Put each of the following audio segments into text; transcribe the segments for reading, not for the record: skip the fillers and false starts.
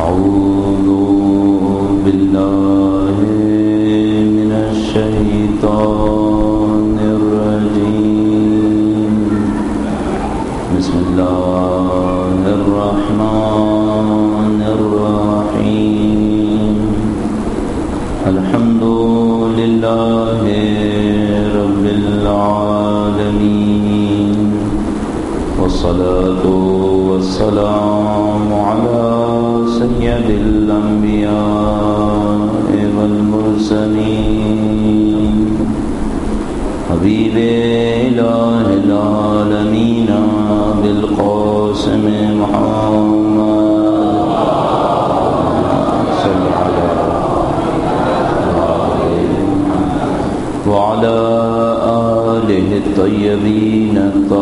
أعوذ بالله من الشيطان الرجيم. بسم الله الرحمن الرحيم. الحمد لله رب العالمين، والصلاة والسلام على سيد الأنبياء والمرسلين، حبيب إله العالمين بالقاسم محمد صلى الله عليه وعلى آله الطيبين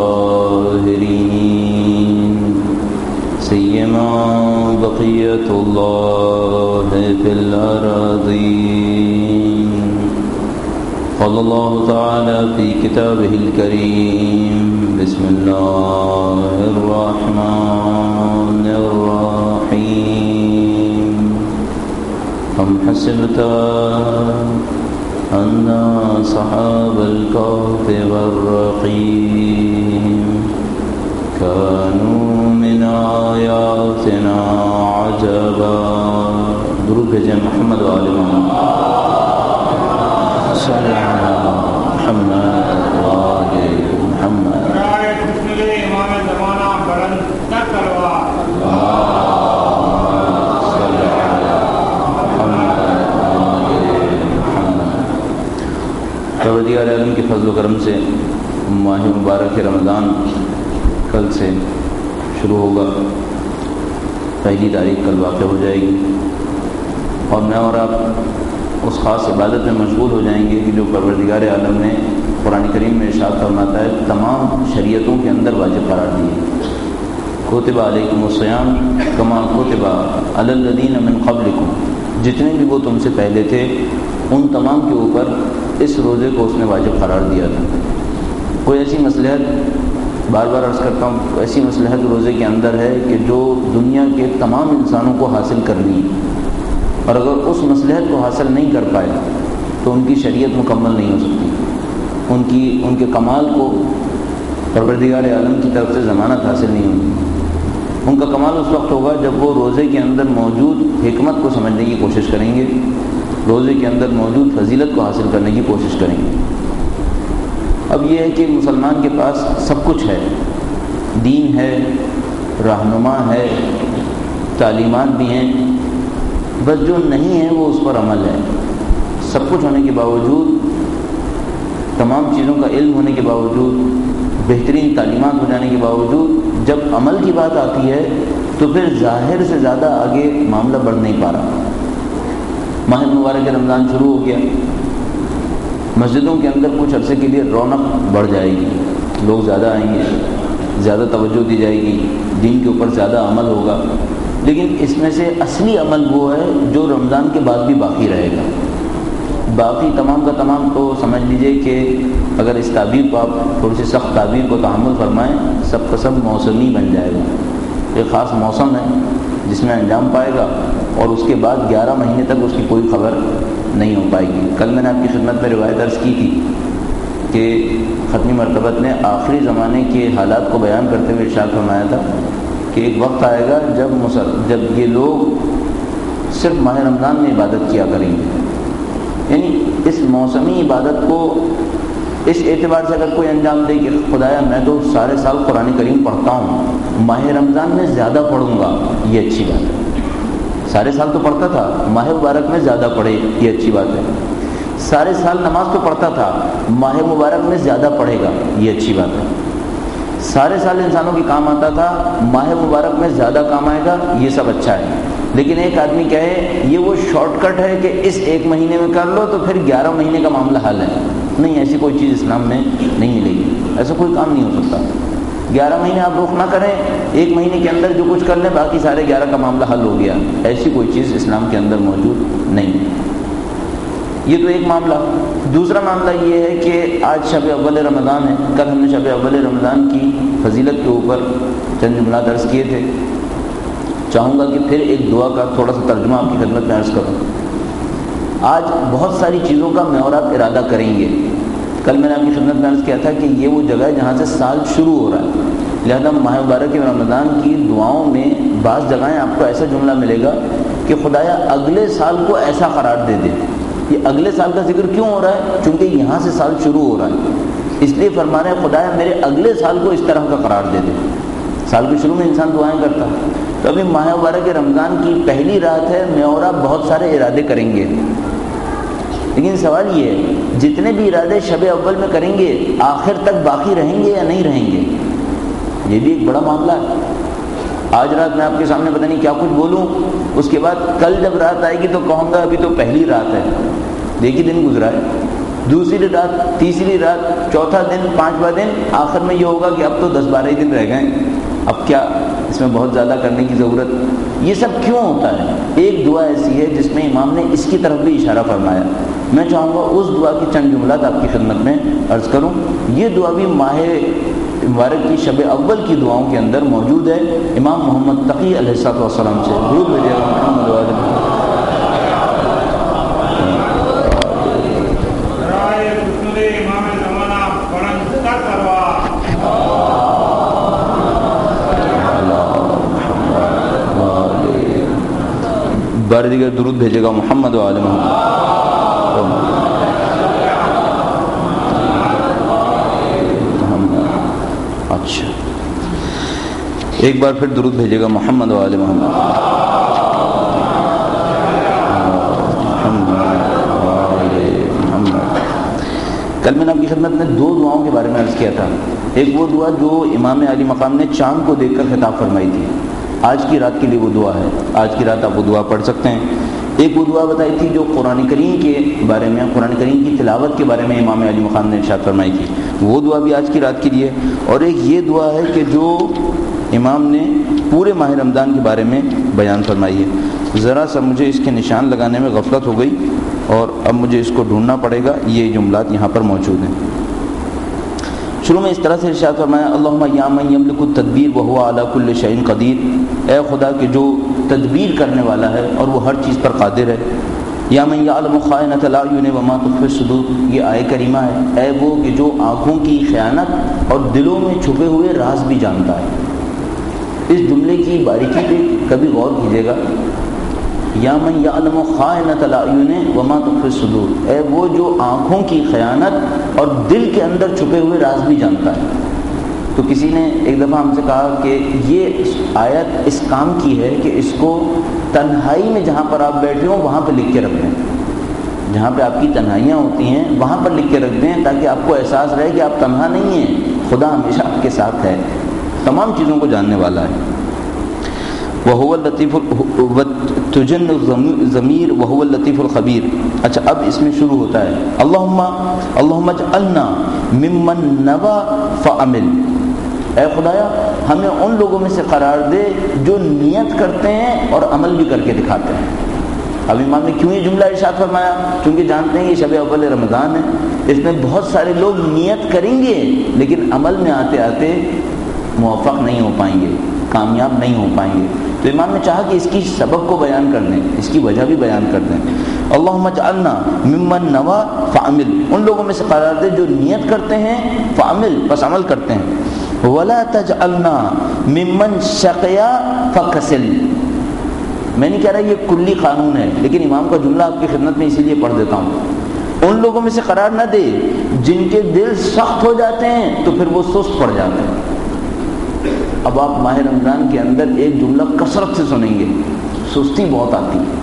الطاهرين، سيما بقية الله في الأراضين. قال الله تعالى في كتابه الكريم: بسم الله الرحمن الرحيم. أم حسبت أن أصحاب الكهف والرقيم كانوا من آياتنا عجبا. درود بھیجیں محمد و آل محمد صلی اللہ علیہ محمد و آل محمد. امام زمانہ بلند تقوا پروردگار عالم کے فضل و کرم سے ماہ مبارک رمضان کل سے شروع ہوگا. پہلی تاریخ کل واقع ہو جائے گی، اور میں اور آپ اس خاص عبادت میں مشغول ہو جائیں گے کہ جو پروردگار عالم نے قرآن کریم میں ارشاد فرماتا ہے تمام شریعتوں کے اندر واجب قرار دیے. کتب علیکم الصیام کما کتب علی الذین من قبلکم، جتنے بھی وہ تم سے پہلے تھے ان تمام کے اوپر اس روزے کو اس نے واجب قرار دیا تھا. کوئی ایسی مصلحت، بار بار عرض کرتا ہوں، ایسی مصلحت روزے کے اندر ہے کہ جو دنیا کے تمام انسانوں کو حاصل کرنی ہے، اور اگر اس مصلحت کو حاصل نہیں کر پائے تو ان کی شریعت مکمل نہیں ہو سکتی. ان کے کمال کو پروردگار عالم کی طرف سے ضمانت حاصل نہیں ہوگی. ان کا کمال اس وقت ہوگا جب وہ روزے کے اندر موجود حکمت کو سمجھنے کی کوشش کریں گے، روزے کے اندر موجود فضیلت کو حاصل کرنے کی کوشش کریں گے. اب یہ ہے کہ مسلمان کے پاس سب کچھ ہے، دین ہے، رہنما ہے، تعلیمات بھی ہیں، بس جو نہیں ہے وہ اس پر عمل ہے. سب کچھ ہونے کے باوجود، تمام چیزوں کا علم ہونے کے باوجود، بہترین تعلیمات ہو جانے کے باوجود جب عمل کی بات آتی ہے تو پھر ظاہر سے زیادہ آگے معاملہ بڑھ نہیں پا رہا. ماہ مبارک رمضان شروع ہو گیا، مسجدوں کے اندر کچھ عرصے کے لیے رونق بڑھ جائے گی، لوگ زیادہ آئیں گے، زیادہ توجہ دی جائے گی، دین کے اوپر زیادہ عمل ہوگا. لیکن اس میں سے اصلی عمل وہ ہے جو رمضان کے بعد بھی باقی رہے گا. باقی تمام کا تمام تو سمجھ لیجئے کہ اگر اس تعبیر کو آپ تھوڑی سی سخت تعبیر کو تحمل فرمائیں، سب کا سب موسمی بن جائے گا. ایک خاص موسم ہے جس میں انجام پائے گا، اور اس کے بعد 11 مہینے تک اس کی کوئی خبر نہیں ہو پائے گی. کل میں نے آپ کی خدمت میں روایت عرض کی تھی کہ ختمی مرتبت نے آخری زمانے کے حالات کو بیان کرتے ہوئے ارشاد فرمایا تھا کہ ایک وقت آئے گا جب یہ لوگ صرف ماہ رمضان میں عبادت کیا کریں گے. یعنی اس موسمی عبادت کو اس اعتبار سے اگر کوئی انجام دے کہ خدایا میں تو سارے سال قرآن کریم پڑھتا ہوں، ماہ رمضان میں زیادہ پڑھوں گا، یہ اچھی بات ہے. سارے سال تو پڑھتا تھا، ماہ مبارک میں زیادہ پڑھے، یہ اچھی بات ہے. سارے سال نماز تو پڑھتا تھا، ماہ مبارک میں زیادہ پڑھے گا، یہ اچھی بات ہے. سارے سال انسانوں کے کام آتا تھا، ماہ مبارک میں زیادہ کام آئے گا، یہ سب اچھا ہے. لیکن ایک آدمی کہے یہ وہ شارٹ کٹ ہے کہ اس ایک مہینے میں کر لو تو پھر 11 مہینے کا معاملہ حل ہے. نہیں، ایسی کوئی چیز اسلام میں نہیں ملے گی، ایسا کوئی کام نہیں ہو سکتا. 11 مہینے آپ رخ نہ کریں، ایک مہینے کے اندر جو کچھ کر لیں باقی سارے 11 کا معاملہ حل ہو گیا، ایسی کوئی چیز اسلام کے اندر موجود نہیں. یہ تو ایک معاملہ. دوسرا معاملہ یہ ہے کہ آج شب اول رمضان ہے. کل ہم نے شب اول رمضان کی فضیلت کے اوپر چند جملات عرض کیے تھے. چاہوں گا کہ پھر ایک دعا کا تھوڑا سا ترجمہ آپ کی خدمت میں عرض کروں۔ آج بہت ساری چیزوں کا میں اور آپ ارادہ کریں گے۔ کل میں نے آپ کی خدمت میں عرض کیا تھا کہ یہ وہ جگہ ہے جہاں سے سال شروع ہو رہا ہے، لہذا ماہ مبارک رمضان کی دعاؤں میں بعض جگہیں آپ کو ایسا جملہ ملے گا کہ خدایا اگلے سال کو ایسا قرار دے دے۔ یہ اگلے سال کا ذکر کیوں ہو رہا ہے؟ چونکہ یہاں سے سال شروع ہو رہا ہے، اس لیے فرما رہے ہیں خدایا میرے اگلے سال کو اس طرح کا قرار دے دے۔ سال کے شروع میں انسان دعائیں کرتا ہے، تو ابھی ماہ مبارک رمضان کی پہلی رات ہے، میں اور آپ بہت سارے ارادے کریں گے، لیکن سوال یہ ہے جتنے بھی ارادے شب اول میں کریں گے آخر تک باقی رہیں گے یا نہیں رہیں گے؟ یہ بھی ایک بڑا معاملہ ہے۔ آج رات میں آپ کے سامنے پتہ نہیں کیا کچھ بولوں، اس کے بعد کل جب رات آئے گی تو کہوں گا ابھی تو پہلی رات ہے، ایک ہی دن گزرا ہے، دوسری رات، تیسری رات، چوتھا دن، پانچواں دن، آخر میں یہ ہوگا کہ اب تو 10-12 ہی دن رہ گئے، اب کیا اس میں بہت زیادہ کرنے کی ضرورت؟ یہ سب کیوں ہوتا ہے؟ ایک دعا ایسی ہے جس میں امام نے اس کی طرف بھی اشارہ فرمایا، میں چاہوں گا اس دعا کی چند جملات آپ کی خدمت میں عرض کروں۔ یہ دعا بھی ماہ مبارک کی شب اول کی دعاؤں کے اندر موجود ہے۔ امام محمد تقی علیہ السلام سے درود بھیجیے گا محمد وعلیہ بار دیگر درود بھیجے گا محمد وعلی محمد۔ اچھا ایک بار پھر درود بھیجے گا محمد وعلی محمد۔ کل میں نے آپ کی خدمت میں 2 دعاؤں کے بارے میں عرض کیا تھا۔ ایک وہ دعا جو امام علی مقام نے چاند کو دیکھ کر خطاب فرمائی تھی، آج کی رات کے لیے وہ دعا ہے، آج کی رات آپ وہ دعا پڑھ سکتے ہیں۔ ایک وہ دعا بتائی تھی جو قرآن کریم کے بارے میں، قرآن کریم کی تلاوت کے بارے میں امام علی مقام نے ارشاد فرمائی تھی، وہ دعا بھی آج کی رات کے لیے۔ اور ایک یہ دعا ہے کہ جو امام نے پورے ماہ رمضان کے بارے میں بیان فرمائی ہے۔ ذرا سا مجھے اس کے نشان لگانے میں غفلت ہو گئی اور اب مجھے اس کو ڈھونڈنا پڑے گا، یہ جملات یہاں پر موجود ہیں۔ شروع میں اس طرح سے ارشاد فرمایا، اللہم یا من یملک التدبیر وہو علی کل شیء قدیر، اے خدا کہ جو تدبیر کرنے والا ہے اور وہ ہر چیز پر قادر ہے۔ یا من یعلم خائنۃ الاعین وما تخفی الصدور، یہ آیہ کریمہ ہے، اے وہ کہ جو آنکھوں کی خیانت اور دلوں میں چھپے ہوئے راز بھی جانتا ہے۔ اس جملے کی باریکی پہ کبھی غور کیجیے گا، یا من یعلم خائنۃ الاعین وما تخفی الصدور، اے وہ جو آنکھوں کی خیانت اور دل کے اندر چھپے ہوئے راز بھی جانتا ہے۔ تو کسی نے ایک دفعہ ہم سے کہا کہ یہ آیت اس کام کی ہے کہ اس کو تنہائی میں جہاں پر آپ بیٹھے ہوں وہاں پہ لکھ کے رکھ دیں، جہاں پہ آپ کی تنہائیاں ہوتی ہیں وہاں پر لکھ کے رکھ دیں، تاکہ آپ کو احساس رہے کہ آپ تنہا نہیں ہیں، خدا ہمیشہ آپ کے ساتھ ہے، تمام چیزوں کو جاننے والا ہے۔ وَهُوَ اللَّطِيفُ تُجَنُّ الضَّمِيرُ وَهُوَ اللَّطِيفُ الْخَبِيرُ۔ اچھا اب اس میں شروع ہوتا ہے اللہم اجعلنا ممن نوى فعمل، اے خدایا ہمیں ان لوگوں میں سے قرار دے جو نیت کرتے ہیں اور عمل بھی کر کے دکھاتے ہیں۔ اب امام نے کیوں یہ جملہ ارشاد فرمایا؟ کیونکہ جانتے ہیں یہ شب اول رمضان ہے، اس میں بہت سارے لوگ نیت کریں گے لیکن عمل میں آتے آتے موفق نہیں ہو پائیں گے، کامیاب نہیں ہو پائیں گے۔ تو امام نے چاہا کہ اس کی سبب کو بیان کر دیں، اس کی وجہ بھی بیان کر دیں۔ اللہم اجعلنا ممن نوى فعمل، ان لوگوں میں سے قرار دے جو نیت کرتے ہیں، فعمل پس عمل کرتے ہیں۔ ولا تجعلنا ممن شقیا فکسل، میں نہیں کہہ رہا یہ کلی قانون ہے، لیکن امام کا جملہ آپ کی خدمت میں اسی لیے پڑھ دیتا ہوں۔ ان لوگوں میں سے قرار نہ دے جن کے دل سخت ہو جاتے ہیں تو پھر وہ سست پڑ جاتے ہیں۔ اب آپ ماہ رمضان کے اندر ایک جملہ کثرت سے سنیں گے، سستی بہت آتی ہے،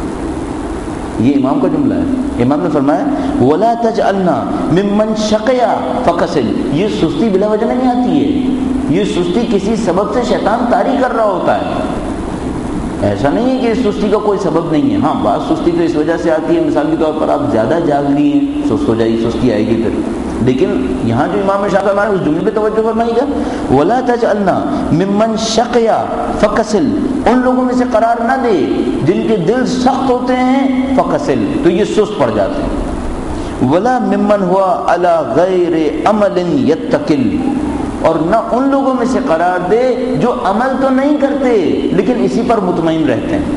یہ امام کا جملہ ہے۔ امام نے فرمایا وَلَا تَجْعَلْنَا مِمَّنْ شَقِيَا فَكَسِلْ، یہ سستی بلا وجہ نہیں آتی ہے، یہ سستی کسی سبب سے شیطان طاری کر رہا ہوتا ہے۔ ایسا نہیں ہے کہ اس سستی کا کوئی سبب نہیں ہے، ہاں بعض سستی تو اس وجہ سے آتی ہے، مثال کے طور پر آپ زیادہ جاگ لی ہیں، سست ہو جائے گی، سستی آئے گی پھر۔ لیکن یہاں جو امام شاہ فرمایا اس جملے پہ توجہ فرمائیے گا، وَلَا تَجْعَلْنَا مِمَّنْ شَقِيَا فَكَسِلْ، ان لوگوں میں سے قرار نہ دے جن کے دل سخت ہوتے ہیں، فَكَسِلْ تو یہ سست پڑ جاتے ہیں۔ وَلَا مِمَّنْ هُوَ عَلَى غَيْرِ عَمَلٍ يَتَّكِلْ، اور نہ ان لوگوں میں سے قرار دے جو عمل تو نہیں کرتے لیکن اسی پر مطمئن رہتے ہیں۔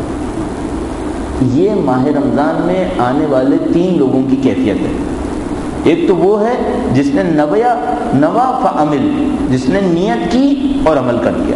یہ ماہ رمضان میں آنے والے 3 لوگوں کی کیفیت ہے۔ ایک تو وہ ہے جس نے نوا فعمل، جس نے نیت کی اور عمل کر دیا۔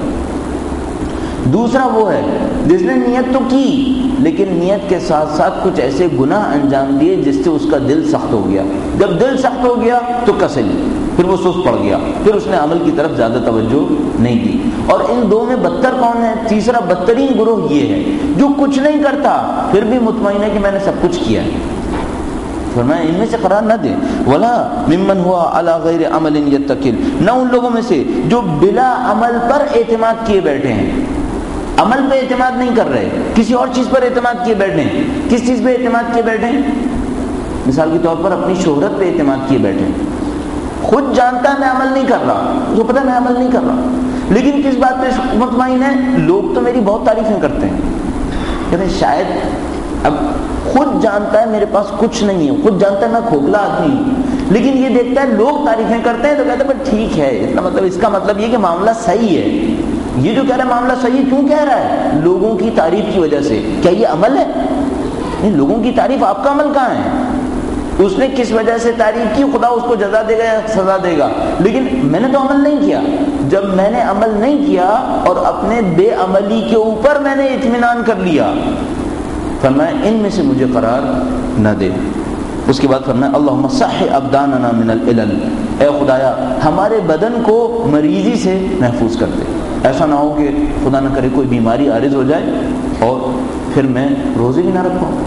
دوسرا وہ ہے جس نے نیت تو کی لیکن نیت کے ساتھ ساتھ کچھ ایسے گناہ انجام دیے جس سے اس کا دل سخت ہو گیا۔ جب دل سخت ہو گیا تو کسل، پھر وہ سست پڑ گیا، پھر اس نے عمل کی طرف زیادہ توجہ نہیں دی۔ اور ان 2 میں بدتر کون ہے؟ تیسرا بدترین گروہ یہ ہے جو کچھ نہیں کرتا پھر بھی مطمئن ہے کہ میں نے سب کچھ کیا ہے۔ فرمایا ان میں سے قرار نہ دیں۔ ولا ممن ہوا علی غیر عمل یتکل، نہ ان لوگوں میں سے جو بلا عمل پر اعتماد کیے بیٹھے ہیں، عمل پہ اعتماد نہیں کر رہے، کسی اور چیز پر اعتماد کیے بیٹھے ہیں۔ کس چیز پہ اعتماد کیے بیٹھے ہیں؟ مثال کے طور پر اپنی شہرت پہ اعتماد کیے بیٹھے ہیں۔ خود جانتا ہے میں عمل نہیں کر رہا، اس کو پتہ ہے میں عمل نہیں کر رہا، لیکن کس بات پہ مطمئن ہے؟ لوگ تو میری بہت تعریفیں کرتے ہیں، کہتے ہیں شاید اب خود جانتا ہے میرے پاس کچھ نہیں ہے، خود جانتا ہے میں کھوکھلا آدمی ہوں، لیکن یہ دیکھتا ہے لوگ تعریفیں کرتے ہیں تو کہتا ہے پر ٹھیک ہے، اس کا مطلب یہ کہ معاملہ صحیح ہے۔ یہ جو کہہ رہا ہے معاملہ صحیح کیوں کہہ رہا ہے؟ لوگوں کی تعریف کی وجہ سے۔ کیا یہ عمل ہے؟ نہیں، لوگوں کی تعریف، آپ کا عمل کہاں ہے؟ اس نے کس وجہ سے تعریف کی، خدا اس کو جزا دے گا یا سزا دے گا، لیکن میں نے تو عمل نہیں کیا۔ جب میں نے عمل نہیں کیا اور اپنے بے عملی کے اوپر میں نے اطمینان کر لیا، فرمایا ان میں سے مجھے قرار نہ دے۔ اس کے بعد فرمایا اللہم صح ابداننا من العلل، اے خدایا ہمارے بدن کو مریضی سے محفوظ کر دے۔ ایسا نہ ہو کہ خدا نہ کرے کوئی بیماری عارض ہو جائے اور پھر میں روزے بھی نہ رکھ پاؤں۔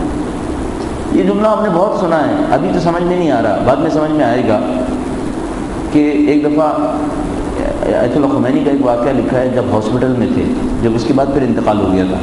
یہ جملہ ہم نے بہت سنا ہے، ابھی تو سمجھ میں نہیں آ رہا، بعد میں سمجھ میں آئے گا کہ ایک دفعہ آیت اللہ خمینی کا ایک واقعہ لکھا ہے، جب ہاسپٹل میں تھے، جب اس کے بعد پھر انتقال ہو گیا تھا،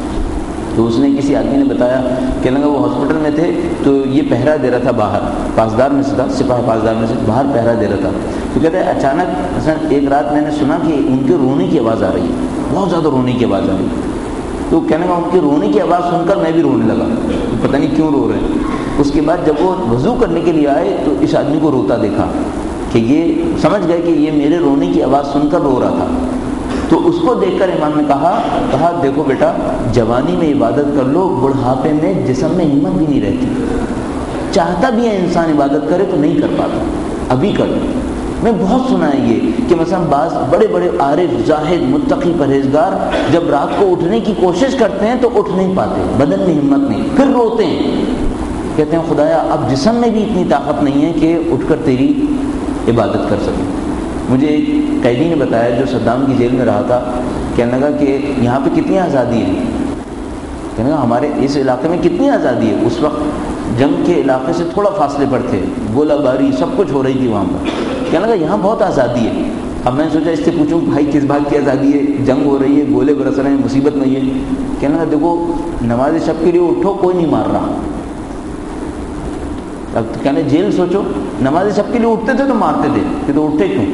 تو اس نے کسی آدمی نے بتایا کہ لگا وہ ہاسپٹل میں تھے تو یہ پہرا دے رہا تھا باہر، پاسدار میں سے تھا، سپاہی پاسدار میں سے باہر پہرا دے رہا تھا۔ تو کہتے ہیں اچانک مثلا ایک رات میں نے سنا کہ ان کے رونے کی آواز آ رہی ہے، بہت زیادہ رونے کی آواز آ رہی ہے۔ تو کہنے لگا ان کی رونے کی آواز سن کر میں بھی رونے لگا، پتہ نہیں کیوں رو رہے ہیں۔ اس کے بعد جب وہ وضو کرنے کے لیے آئے تو اس آدمی کو روتا دیکھا کہ یہ سمجھ گئے کہ یہ میرے رونے کی آواز سن کر رو رہا تھا۔ تو اس کو دیکھ کر امام نے کہا دیکھو بیٹا، جوانی میں عبادت کر لو، بڑھاپے میں جسم میں ہمت بھی نہیں رہتی، چاہتا بھی ہے انسان عبادت کرے تو نہیں کر پاتا، ابھی کر لو۔ میں بہت سنا ہے یہ کہ مثلا بعض بڑے بڑے عارف، زاہد، متقی، پرہیزگار جب رات کو اٹھنے کی کوشش کرتے ہیں تو اٹھ نہیں پاتے، بدن میں ہمت نہیں، پھر روتے ہیں، کہتے ہیں خدایا اب جسم میں بھی اتنی طاقت نہیں ہے کہ اٹھ کر تیری عبادت کر سکوں۔ مجھے ایک قیدی نے بتایا جو صدام کی جیل میں رہا تھا، کہنے لگا کہ یہاں پہ کتنی آزادی ہے، کہنے لگا ہمارے اس علاقے میں کتنی آزادی ہے۔ اس وقت جنگ کے علاقے سے تھوڑا فاصلے پر تھے، گولہ باری سب کچھ ہو رہی تھی وہاں پر، کہنے لگا یہاں بہت آزادی ہے۔ اب میں نے سوچا اس سے پوچھوں بھائی کس بات کی آزادی ہے، جنگ ہو رہی ہے، گولے برس رہے ہیں، مصیبت نہیں ہے۔ کہنے لگا دیکھو نماز شب کے لیے اٹھو، کوئی نہیں مار رہا۔ اب کہنے جیل سوچو، نماز شب کے لیے اٹھتے تھے تو مارتے تھے، کہ تو اٹھتے کیوں؟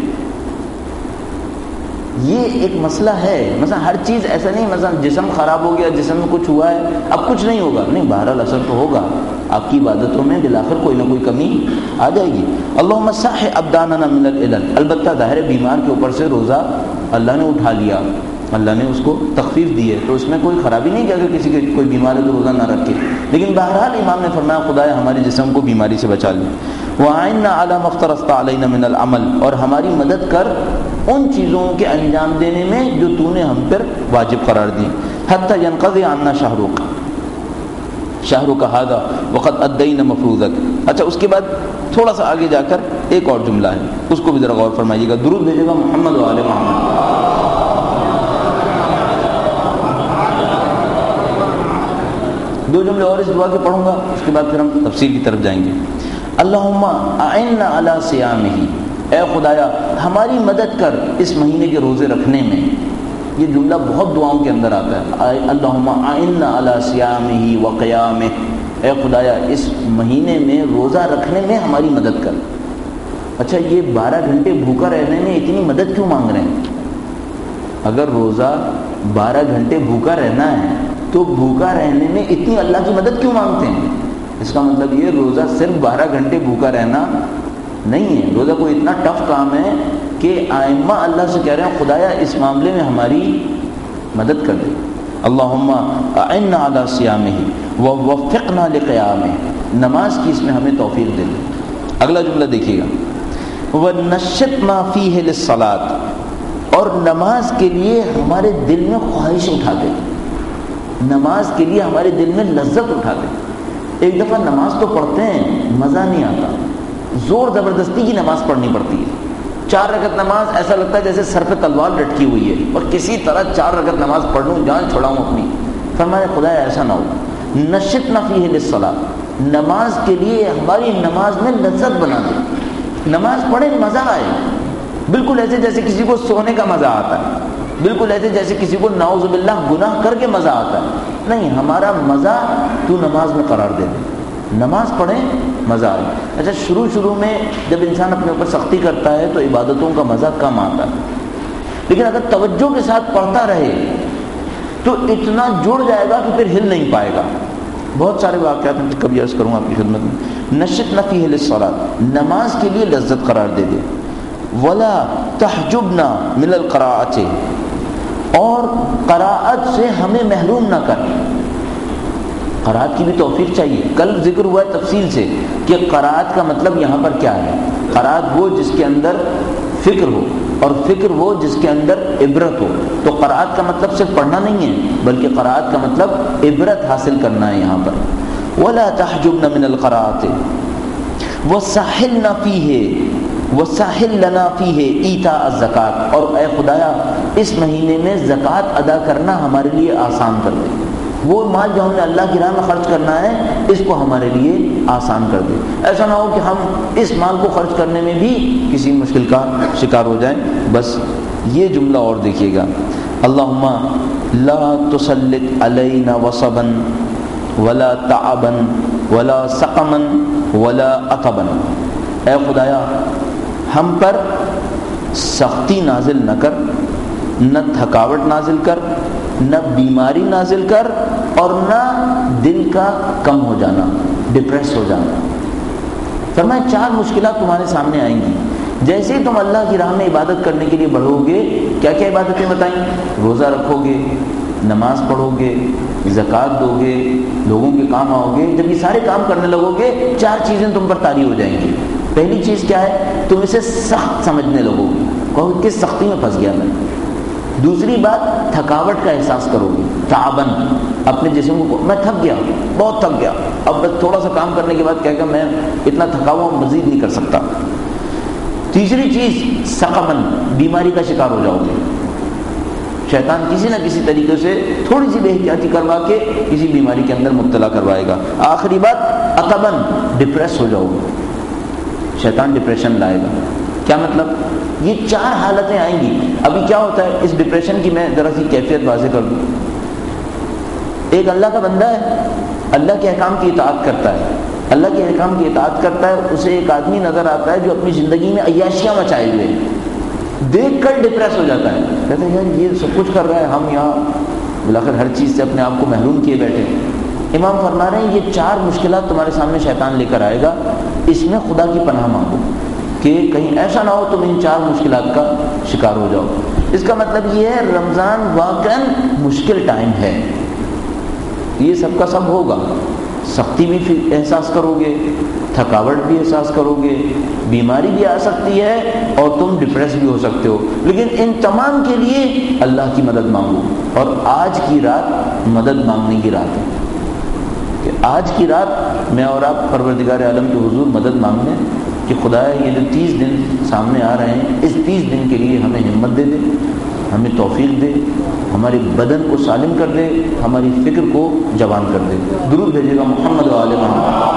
یہ ایک مسئلہ ہے۔ مثلا ہر چیز ایسا نہیں، مثلا جسم خراب ہو گیا، جسم میں کچھ ہوا ہے اب کچھ نہیں ہوگا، نہیں، بہرحال اثر تو ہوگا آپ کی عبادتوں میں، بالآخر کوئی نہ کوئی کمی آ جائے گی۔ اللہم صح ابداننا من العلل، البتہ ظاہر بیمار کے اوپر سے روزہ اللہ نے اٹھا لیا، اللہ نے اس کو تخفیف دی ہے، تو اس میں کوئی خرابی نہیں کہ اگر کسی کے کوئی بیمار ہے تو روزہ نہ رکھے، لیکن بہرحال امام نے فرمایا خدایا ہمارے جسم کو بیماری سے بچا لے۔ وَأَعِنَّا عَلَىٰ مَا افْتَرَضْتَ عَلَيْنَا مِنَ الْعَمَلِ، اور ہماری مدد کر ان چیزوں کے انجام دینے میں جو تو نے ہم پر واجب قرار دی۔ حَتَّى يَنْقَضِيَ عَنَّا شَهْرُكَ هَذَا وَقَدْ أَدَّيْنَا مَفْرُوضَكَ۔ اچھا اس کے بعد تھوڑا سا آگے جا کر ایک اور جملہ ہے، اس کو بھی ذرا غور فرمائیے گا، درود بھیجے گا محمد و آل محمد۔ دو جملے اور اس دعا کے پڑھوں گا، اس کے بعد پھر ہم تفسیر کی طرف جائیں گے۔ اللہم اعنا علی صیامہ، اے خدایا ہماری مدد کر اس مہینے کے روزے رکھنے میں۔ یہ جملہ بہت دعاؤں کے اندر آتا ہے، اللہم اعنا علی صیامہ و قیامہ، اے خدایا اس مہینے میں روزہ رکھنے میں ہماری مدد کر۔ اچھا یہ 12 گھنٹے بھوکا رہنے میں اتنی مدد کیوں مانگ رہے ہیں؟ اگر روزہ 12 گھنٹے بھوکا رہنا ہے تو بھوکا رہنے میں اتنی اللہ کی مدد کیوں مانگتے ہیں؟ اس کا مطلب یہ روزہ صرف 12 گھنٹے بھوکا رہنا نہیں ہے، روزہ کوئی اتنا ٹف کام ہے کہ ائمہ اللہ سے کہہ رہے ہیں خدایا اس معاملے میں ہماری مدد کر دے. اللہم اعنا علی صیامہ ووفقنا لقیامہ، نماز کی اس میں ہمیں توفیق دے. اگلا جملہ دیکھیے گا، وَنَشِّطْنَا فِيهِ لِلصَّلَاةِ، اور نماز کے لیے ہمارے دل میں خواہش اٹھا دے، نماز کے لیے ہمارے دل میں لذت اٹھا دے. ایک دفعہ نماز تو پڑھتے ہیں مزہ نہیں آتا، زور زبردستی کی نماز پڑھنی پڑتی ہے. 4 رکعت نماز ایسا لگتا ہے جیسے سر پہ تلوار لٹکی ہوئی ہے اور کسی طرح 4 رکعت نماز پڑھ لوں، جان چھڑاؤں اپنی. فرمایا خدا ایسا نہ ہو. نشطنا فیہ للصلاۃ، نماز کے لیے ہماری نماز میں لذت بنا دے. نماز پڑھے مزہ آئے، بالکل ایسے جیسے کسی کو سونے کا مزہ آتا ہے، بالکل ایسے جیسے کسی کو نعوذ باللہ گناہ کر کے مزہ آتا ہے. نہیں، ہمارا مزہ تو نماز میں قرار دے دے، نماز پڑھیں مزہ آئے. اچھا شروع میں جب انسان اپنے اوپر سختی کرتا ہے تو عبادتوں کا مزہ کم آتا ہے، لیکن اگر توجہ کے ساتھ پڑھتا رہے تو اتنا جڑ جائے گا کہ پھر ہل نہیں پائے گا. بہت سارے واقعات میں کبھی عرض کروں آپ کی خدمت میں. نشطنا فیہ للصلاۃ، نماز کے لیے لذت قرار دے دے. ولا تحجبنا من القراءۃ، اور قراءت سے ہمیں محروم نہ کر. قراءت کی بھی توفیق چاہیے. کل ذکر ہوا ہے تفصیل سے کہ قراءت کا مطلب یہاں پر کیا ہے. قراءت وہ جس کے اندر فکر ہو، اور فکر وہ جس کے اندر عبرت ہو. تو قراءت کا مطلب صرف پڑھنا نہیں ہے، بلکہ قراءت کا مطلب عبرت حاصل کرنا ہے یہاں پر. ولا تحجبنا من القراءۃ وسهلنا فیہ وسهل لنا فیہ ایتاء الزکات، اور اے خدایا اس مہینے میں زکوٰۃ ادا کرنا ہمارے لیے آسان کر دے. وہ مال جو ہم نے اللہ کی راہ میں خرچ کرنا ہے اس کو ہمارے لیے آسان کر دے. ایسا نہ ہو کہ ہم اس مال کو خرچ کرنے میں بھی کسی مشکل کا شکار ہو جائیں. بس یہ جملہ اور دیکھیے گا، اللہم لا تسلط علینا وصبا ولا تعبا ولا سقما ولا عطبا. اے خدایا ہم پر سختی نازل نہ کر، نہ تھکاوٹ نازل کر، نہ بیماری نازل کر، اور نہ دل کا کم ہو جانا، ڈپریس ہو جانا. فرمایا 4 مشکلات تمہارے سامنے آئیں گی. جیسے ہی تم اللہ کی راہ میں عبادت کرنے کے لیے بڑھو گے، کیا کیا عبادتیں بتائیں؟ روزہ رکھو گے، نماز پڑھو گے، زکوٰۃ دو گے، لوگوں کے کام آؤ گے. جب یہ سارے کام کرنے لگو گے 4 چیزیں تم پر طاری ہو جائیں گی. پہلی چیز کیا ہے؟ تم اسے سخت سمجھنے لگو گے، کہو کس سختی میں پھنس گیا میں. دوسری بات، تھکاوٹ کا احساس کرو گے. تعبن، اپنے جسم کو میں تھک گیا، بہت تھک گیا، اب بس تھوڑا سا کام کرنے کے بعد کہے گا میں اتنا تھکا ہوا مزید نہیں کر سکتا. تیسری چیز سقمن، بیماری کا شکار ہو جاؤ گے. شیطان کسی نہ کسی طریقے سے تھوڑی سی بے احتیاطی کروا کے کسی بیماری کے اندر مبتلا کروائے گا. آخری بات عطبن، ڈپریس ہو جاؤ گے، شیطان ڈپریشن لائے گا. کیا مطلب؟ یہ 4 حالتیں آئیں گی. ابھی کیا ہوتا ہے اس ڈپریشن کی، میں ذرا سی کیفیت واضح کر دوں. ایک اللہ کا بندہ ہے، اللہ کے احکام کی اطاعت کرتا ہے، اللہ کے احکام کی اطاعت کرتا ہے. اسے ایک آدمی نظر آتا ہے جو اپنی زندگی میں عیاشیاں مچائے ہوئے، دیکھ کر ڈپریس ہو جاتا ہے. کہتے ہیں یار یہ سب کچھ کر رہا ہے، ہم یہاں بلاخر ہر چیز سے اپنے آپ کو محروم کیے بیٹھے. امام فرما رہے ہیں یہ 4 مشکلات تمہارے سامنے شیطان لے کر آئے گا. اس میں خدا کی پناہ مانگو کہ کہیں ایسا نہ ہو تم ان 4 مشکلات کا شکار ہو جاؤ. اس کا مطلب یہ ہے رمضان واقعاً مشکل ٹائم ہے. یہ سب کا سب ہوگا، سختی بھی احساس کرو گے، تھکاوٹ بھی احساس کرو گے، بیماری بھی آ سکتی ہے، اور تم ڈپریس بھی ہو سکتے ہو. لیکن ان تمام کے لیے اللہ کی مدد مانگو. اور آج کی رات مدد مانگنے کی رات ہے کہ آج کی رات میں اور آپ پروردگار عالم کے حضور مدد مانگنے کہ خدایا یہ جو 30 دن سامنے آ رہے ہیں اس 30 دن کے لیے ہمیں ہمت دے دے، ہمیں توفیق دے، ہمارے بدن کو سالم کر دے، ہماری فکر کو جوان کر دے. درود بھیجے گا محمد و آل محمد.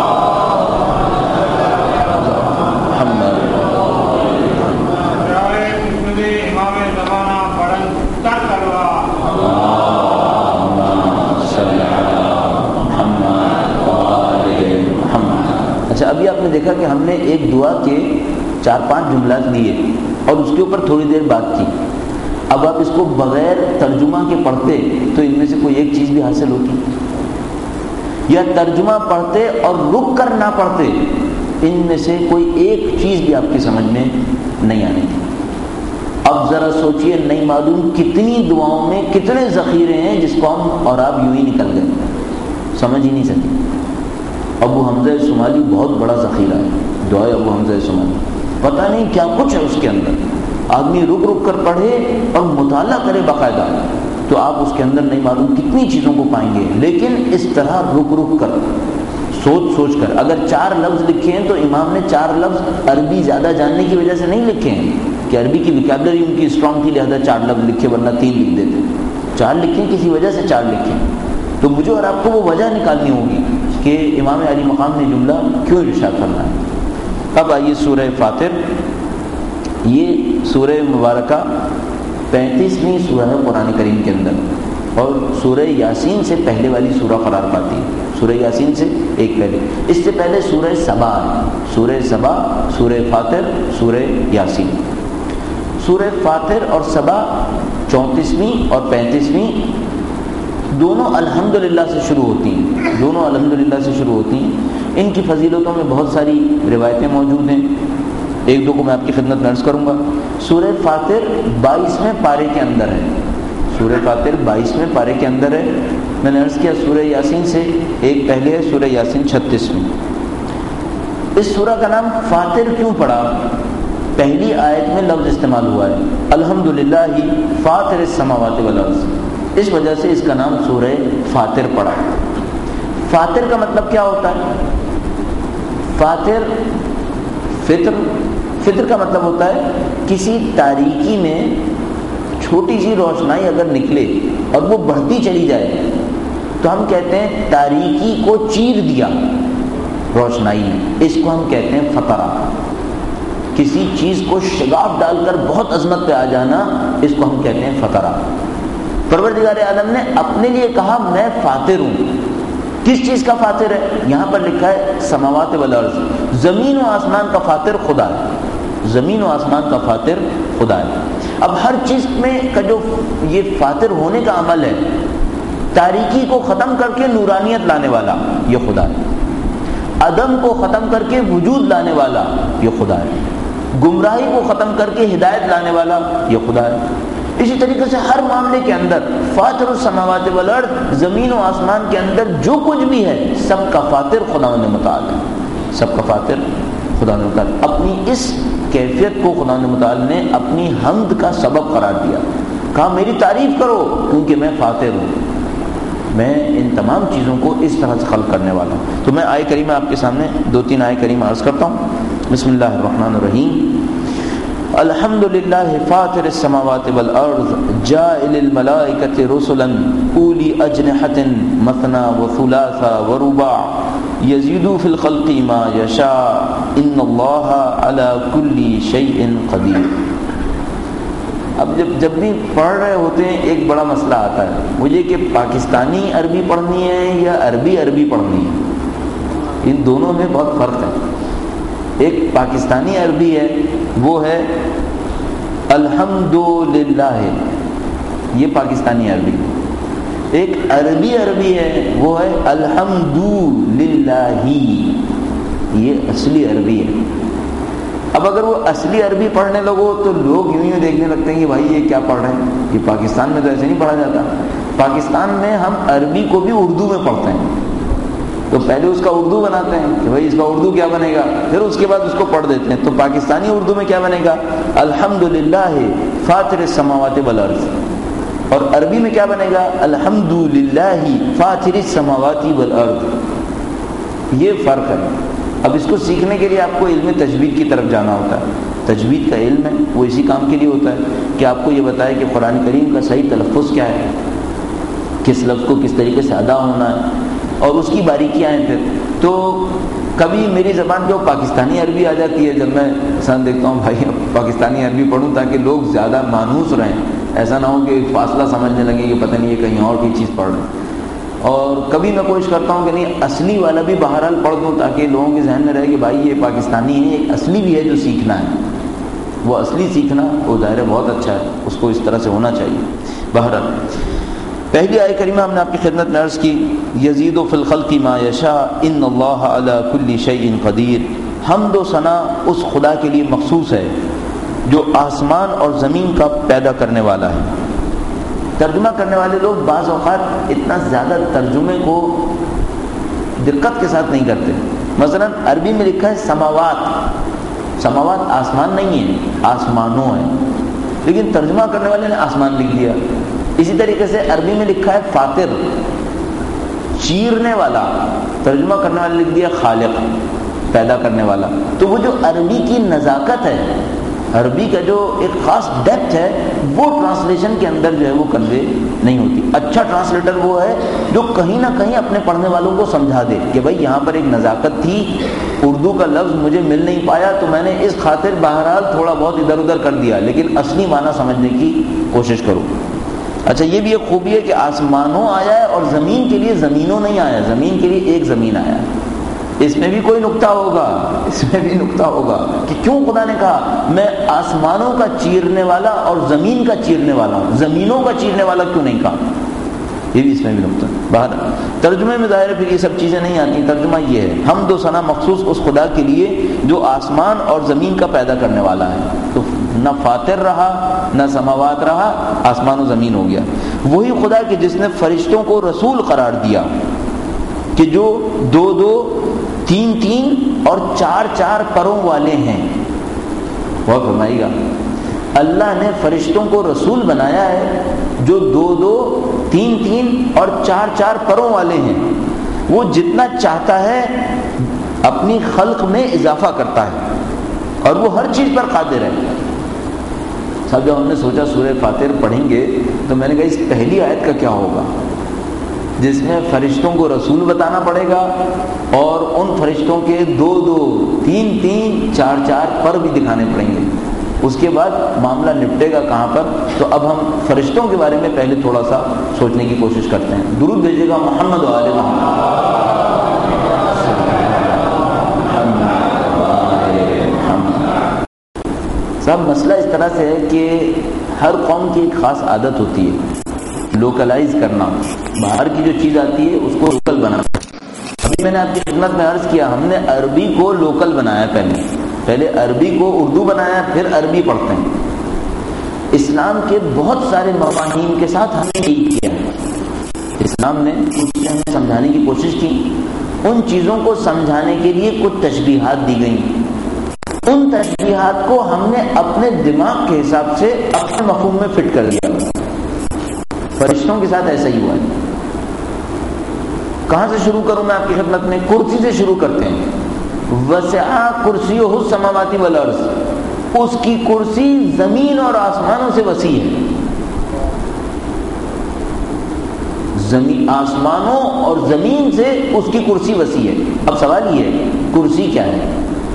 اچھا ابھی آپ نے دیکھا کہ ہم نے ایک دعا کے 4-5 جملات لیے اور اس کے اوپر تھوڑی دیر بات کی. اب آپ اس کو بغیر ترجمہ کے پڑھتے تو ان میں سے کوئی ایک چیز بھی حاصل ہوتی، یا ترجمہ پڑھتے اور رک کر نہ پڑھتے ان میں سے کوئی ایک چیز بھی آپ کی سمجھ میں نہیں آنی تھی. اب ذرا سوچئے نہیں معلوم کتنی دعاؤں میں کتنے ذخیرے ہیں جس کو ہم اور آپ یوں ہی نکل گئے، سمجھ ہی نہیں سکے۔ ابو حمزہ صومالی بہت بڑا ذخیرہ ہے، دعائے ابو حمزہ صومالی، پتہ نہیں کیا کچھ ہے اس کے اندر۔ آدمی رک رک کر پڑھے اور مطالعہ کرے باقاعدہ تو آپ اس کے اندر نہیں معلوم کتنی چیزوں کو پائیں گے، لیکن اس طرح رک رک کر سوچ سوچ کر۔ اگر 4 لفظ لکھے ہیں تو امام نے 4 لفظ عربی زیادہ جاننے کی وجہ سے نہیں لکھے ہیں کہ عربی کی ویکیبلری ان کی اسٹرانگ تھی لہذا 4 لفظ لکھے، ورنہ 3 لکھ دیتے۔ 4 لکھے کسی وجہ سے 4 لکھے، تو مجھے اور آپ کو وہ وجہ نکالنی ہوگی کہ امام علی مقام نے جملہ کیوں ارشاد کرنا ہے۔ اب آئیے سورہ فاطر، یہ سورہ مبارکہ 35ویں سورہ ہے قرآن کریم کے اندر، اور سورہ یاسین سے پہلے والی سورہ قرار پاتی ہے۔ سورہ یاسین سے ایک پہلے، اس سے پہلے سورہ سبا ہے، سورہ سبا، سورہ فاطر، سورہ یاسین۔ سورہ فاطر اور سبا 34ویں اور 35ویں دونوں الحمدللہ سے شروع ہوتی ہیں، دونوں الحمدللہ سے شروع ہوتی ہیں۔ ان کی فضیلتوں میں بہت ساری روایتیں موجود ہیں، ایک دو کو میں آپ کی خدمت میں عرض کروں گا۔ سورہ فاطر 22ویں پارے کے اندر ہے، سورہ فاطر 22ویں پارے کے اندر ہے۔ میں نے عرض کیا سورہ یاسین سے ایک پہلے ہے، سورہ یاسین 36ویں۔ اس سورہ کا نام فاطر کیوں پڑا؟ پہلی آیت میں لفظ استعمال ہوا ہے الحمدللہ فاطر السماوات والارض، اس وجہ سے اس کا نام سورہ فاطر پڑا۔ فاطر کا مطلب کیا ہوتا ہے؟ فاطر فطر کا مطلب ہوتا ہے کسی تاریکی میں چھوٹی سی روشنائی اگر نکلے اور وہ بڑھتی چلی جائے تو ہم کہتے ہیں تاریکی کو چیر دیا روشنائی نے، اس کو ہم کہتے ہیں فطرہ۔ کسی چیز کو شگاف ڈال کر بہت عظمت پہ آ جانا، اس کو ہم کہتے ہیں فطرہ۔ پروردگار عالم نے اپنے لیے کہا میں فاطر ہوں۔ کس چیز کا فاطر ہے؟ یہاں پر لکھا ہے سماوات والارض، زمین و آسمان کا فاطر خدا ہے، زمین و آسمان کا فاطر خدا ہے۔ اب ہر چیز میں کا جو یہ فاطر ہونے کا عمل ہے، تاریکی کو ختم کر کے نورانیت لانے والا یہ خدا ہے، عدم کو ختم کر کے وجود لانے والا یہ خدا ہے، گمراہی کو ختم کر کے ہدایت لانے والا یہ خدا ہے۔ اسی طریقے سے ہر معاملے کے اندر فاطر السماوات والارض، زمین و آسمان کے اندر جو کچھ بھی ہے سب کا فاطر خداوند متعال ہے، سب کا فاطر خداوند متعال۔ اپنی اس کیفیت کو خداوند متعال نے اپنی حمد کا سبب قرار دیا، کہا میری تعریف کرو کیونکہ میں فاطر ہوں، میں ان تمام چیزوں کو اس طرح سے خلق کرنے والا ہوں۔ تو میں آیہ کریمہ آپ کے سامنے 2-3 آیہ کریمہ عرض کرتا ہوں۔ بسم اللہ الرحمن الرحیم۔ الحمدللہ فاطر السماوات والارض جاعل الملائکۃ رسلا اولی اجنحۃ مثنی وثلاث ورباع یزید فی الخلق ما یشاء ان اللہ علی کل شیء قدیر۔ اب جب بھی پڑھ رہے ہوتے ہیں ایک بڑا مسئلہ آتا ہے، وہ یہ کہ پاکستانی عربی پڑھنی ہے یا عربی پڑھنی ہے، ان دونوں میں بہت فرق ہے۔ ایک پاکستانی عربی ہے وہ ہے الحمدللہ، یہ پاکستانی عربی۔ ایک عربی ہے وہ ہے الحمدللہ، یہ اصلی عربی ہے۔ اب اگر وہ اصلی عربی پڑھنے لگو تو لوگ یوں ہی دیکھنے لگتے ہیں کہ بھائی یہ کیا پڑھ رہے ہیں، یہ پاکستان میں تو ایسے نہیں پڑھا جاتا۔ پاکستان میں ہم عربی کو بھی اردو میں پڑھتے ہیں، تو پہلے اس کا اردو بناتے ہیں کہ بھائی اس کا اردو کیا بنے گا، پھر اس کے بعد اس کو پڑھ دیتے ہیں۔ تو پاکستانی اردو میں کیا بنے گا؟ الحمدللہ فاطر السماوات والارض، اور عربی میں کیا بنے گا؟ الحمدللہ فاطر السماوات والارض۔ یہ فرق ہے۔ اب اس کو سیکھنے کے لیے آپ کو علم تجوید کی طرف جانا ہوتا ہے۔ تجوید کا علم ہے وہ اسی کام کے لیے ہوتا ہے کہ آپ کو یہ بتائے کہ قرآن کریم کا صحیح تلفظ کیا ہے، کس لفظ کو کس طریقے سے ادا ہونا ہے، اور اس کی باریکیاں ہیں۔ پھر تو کبھی میری زبان پہ پاکستانی عربی آ جاتی ہے، جب میں انسان دیکھتا ہوں بھائی پاکستانی عربی پڑھوں تاکہ لوگ زیادہ مانوس رہیں، ایسا نہ ہو کہ فاصلہ سمجھنے لگے کہ پتہ نہیں یہ کہیں اور کی چیز پڑھ رہے ہیں۔ اور کبھی میں کوشش کرتا ہوں کہ نہیں اصلی والا بھی بہرحال پڑھ دوں تاکہ لوگوں کے ذہن میں رہے کہ بھائی یہ پاکستانی ہے، ایک اصلی بھی ہے جو سیکھنا ہے۔ وہ اصلی سیکھنا وہ ظاہر ہے بہت اچھا ہے، اس کو اس طرح سے ہونا چاہیے۔ بہرحال پہلی آیہ کریمہ ہم نے آپ کی خدمت میں عرض کی، یزید فی الخلق ما یشاء ان اللہ علی کل شیء قدیر۔ حمد و ثنا اس خدا کے لیے مخصوص ہے جو آسمان اور زمین کا پیدا کرنے والا ہے. ترجمہ کرنے والے لوگ بعض اوقات اتنا زیادہ ترجمے کو دقت کے ساتھ نہیں کرتے. مثلا عربی میں لکھا ہے سماوات. سماوات آسمان نہیں ہے، آسمانوں ہے، لیکن ترجمہ کرنے والے نے آسمان لکھ دیا. اسی طریقے سے عربی میں لکھا ہے فاطر، چیرنے والا، ترجمہ کرنے والے لکھ دیا خالق، پیدا کرنے والا. تو وہ جو عربی کی نزاکت ہے، عربی کا جو ایک خاص ڈیپتھ ہے، وہ ٹرانسلیشن کے اندر جو ہے وہ کنوے نہیں ہوتی. اچھا ٹرانسلیٹر وہ ہے جو کہیں نہ کہیں اپنے پڑھنے والوں کو سمجھا دے کہ بھائی یہاں پر ایک نزاکت تھی، اردو کا لفظ مجھے مل نہیں پایا تو میں نے اس خاطر بہرحال تھوڑا بہت ادھر ادھر کر دیا، لیکن اصلی معنی سمجھنے کی کوشش کرو. اچھا یہ بھی ایک خوبی ہے کہ آسمانوں آیا ہے اور زمین کے لیے زمینوں نہیں آیا، زمین کے لیے ایک زمین آیا. اس میں بھی کوئی نکتہ ہوگا، اس میں بھی نکتہ ہوگا کہ کیوں خدا نے کہا میں آسمانوں کا چیرنے والا اور زمین کا چیرنے والا ہوں، زمینوں کا چیرنے والا کیوں نہیں کہا. یہ بھی اس میں بھی نکتہ. باہر ترجمے میں ظاہر ہے پھر یہ سب چیزیں نہیں آتی. ترجمہ یہ ہے حمد و ثنا مخصوص اس خدا کے لیے جو آسمان اور زمین کا پیدا کرنے والا ہے. تو نہ فاطر رہا نہ سماوات رہا، آسمان و زمین ہو گیا. وہی خدا کہ جس نے فرشتوں کو رسول قرار دیا کہ جو دو دو، تین تین اور چار چار پروں والے ہیں. غور فرمائیے گا، اللہ نے فرشتوں کو رسول بنایا ہے جو دو دو، تین تین اور چار چار پروں والے ہیں. وہ جتنا چاہتا ہے اپنی خلق میں اضافہ کرتا ہے اور وہ ہر چیز پر قادر ہے. صاحب جب ہم نے سوچا سورہ فاطر پڑھیں گے تو میں نے کہا اس پہلی آیت کا کیا ہوگا جس میں فرشتوں کو رسول بتانا پڑے گا اور ان فرشتوں کے دو دو، تین تین، چار چار پر بھی دکھانے پڑیں گے. اس کے بعد معاملہ نپٹے گا کہاں پر. تو اب ہم فرشتوں کے بارے میں پہلے تھوڑا سا سوچنے کی کوشش کرتے ہیں. درود بھیجیے گا محمد و آل محمد. صاحب مسئلہ اس طرح سے ہے کہ ہر قوم کی ایک خاص عادت ہوتی ہے لوکلائز کرنا. باہر کی جو چیز آتی ہے اس کو لوکل بنانا. ابھی میں نے آپ کی خدمت میں عرض کیا ہم نے عربی کو لوکل بنایا، پہلے عربی کو اردو بنایا، پھر عربی پڑھتے ہیں. اسلام کے بہت سارے مفاہیم کے ساتھ ہم نے یہی کیا. اسلام نے کچھ چیزیں ہمیں سمجھانے کی کوشش کی، ان چیزوں کو سمجھانے کے لیے کچھ تشبیہات دی گئیں. ان تشبیہات کو ہم نے اپنے دماغ کے حساب سے اپنے مفہوم میں فٹ کر دیا. فرشتوں کے ساتھ ایسا ہی ہوا ہے. کہاں سے شروع کروں میں آپ کی خدمت میں؟ کرسی سے شروع کرتے ہیں. وسع کرسیہ السماوات والارض، اس کی کرسی زمین اور آسمانوں سے وسیع ہے. آسمانوں اور زمین سے اس کی کرسی وسیع ہے. اب سوال یہ ہے کرسی کیا ہے؟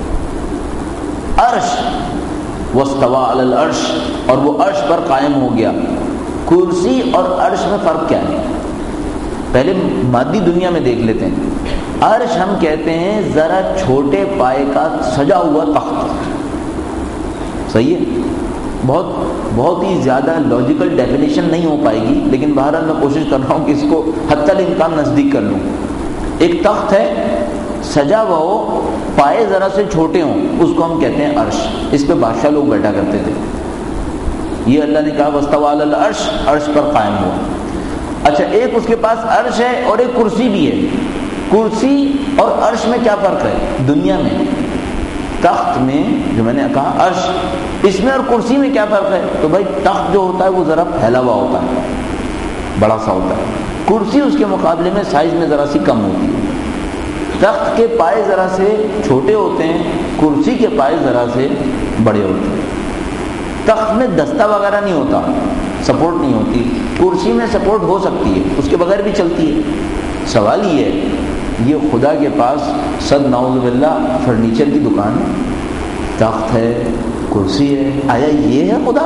عرش. واستوى علی العرش، اور وہ عرش پر قائم ہو گیا. کرسی اور عرش میں فرق کیا ہے؟ پہلے مادی دنیا میں دیکھ لیتے ہیں. عرش ہم کہتے ہیں ذرا چھوٹے پائے کا سجا ہوا تخت. صحیح ہے؟ بہت ہی زیادہ لاجیکل ڈیفینیشن نہیں ہو پائے گی، لیکن بہرحال میں کوشش کر رہا ہوں کہ اس کو حتی الامکان نزدیک کر لوں. ایک تخت ہے سجا ہوا ہو، پائے ذرا سے چھوٹے ہوں، اس کو ہم کہتے ہیں عرش. اس پہ بادشاہ لوگ بیٹھا کرتے تھے. یہ اللہ نے کہا واستوى علی العرش، عرش پر قائم ہوا. اچھا ایک اس کے پاس عرش ہے اور ایک کرسی بھی ہے. کرسی اور عرش میں کیا فرق ہے دنیا میں؟ تخت میں جو میں نے کہا عرش، اس میں اور کرسی میں کیا فرق ہے؟ تو بھائی تخت جو ہوتا ہے وہ ذرا پھیلا ہوا ہوتا ہے، بڑا سا ہوتا ہے. کرسی اس کے مقابلے میں سائز میں ذرا سی کم ہوتی ہے. تخت کے پائے ذرا سے چھوٹے ہوتے ہیں، کرسی کے پائے ذرا سے بڑے ہوتے ہیں. تخت میں دستہ وغیرہ نہیں ہوتا، سپورٹ نہیں ہوتی. کرسی میں سپورٹ ہو سکتی ہے، اس کے بغیر بھی چلتی ہے. سوال یہ ہے یہ خدا کے پاس صد نعوذ باللہ فرنیچر کی دکان ہے، تخت ہے، کرسی ہے، آیا یہ ہے خدا؟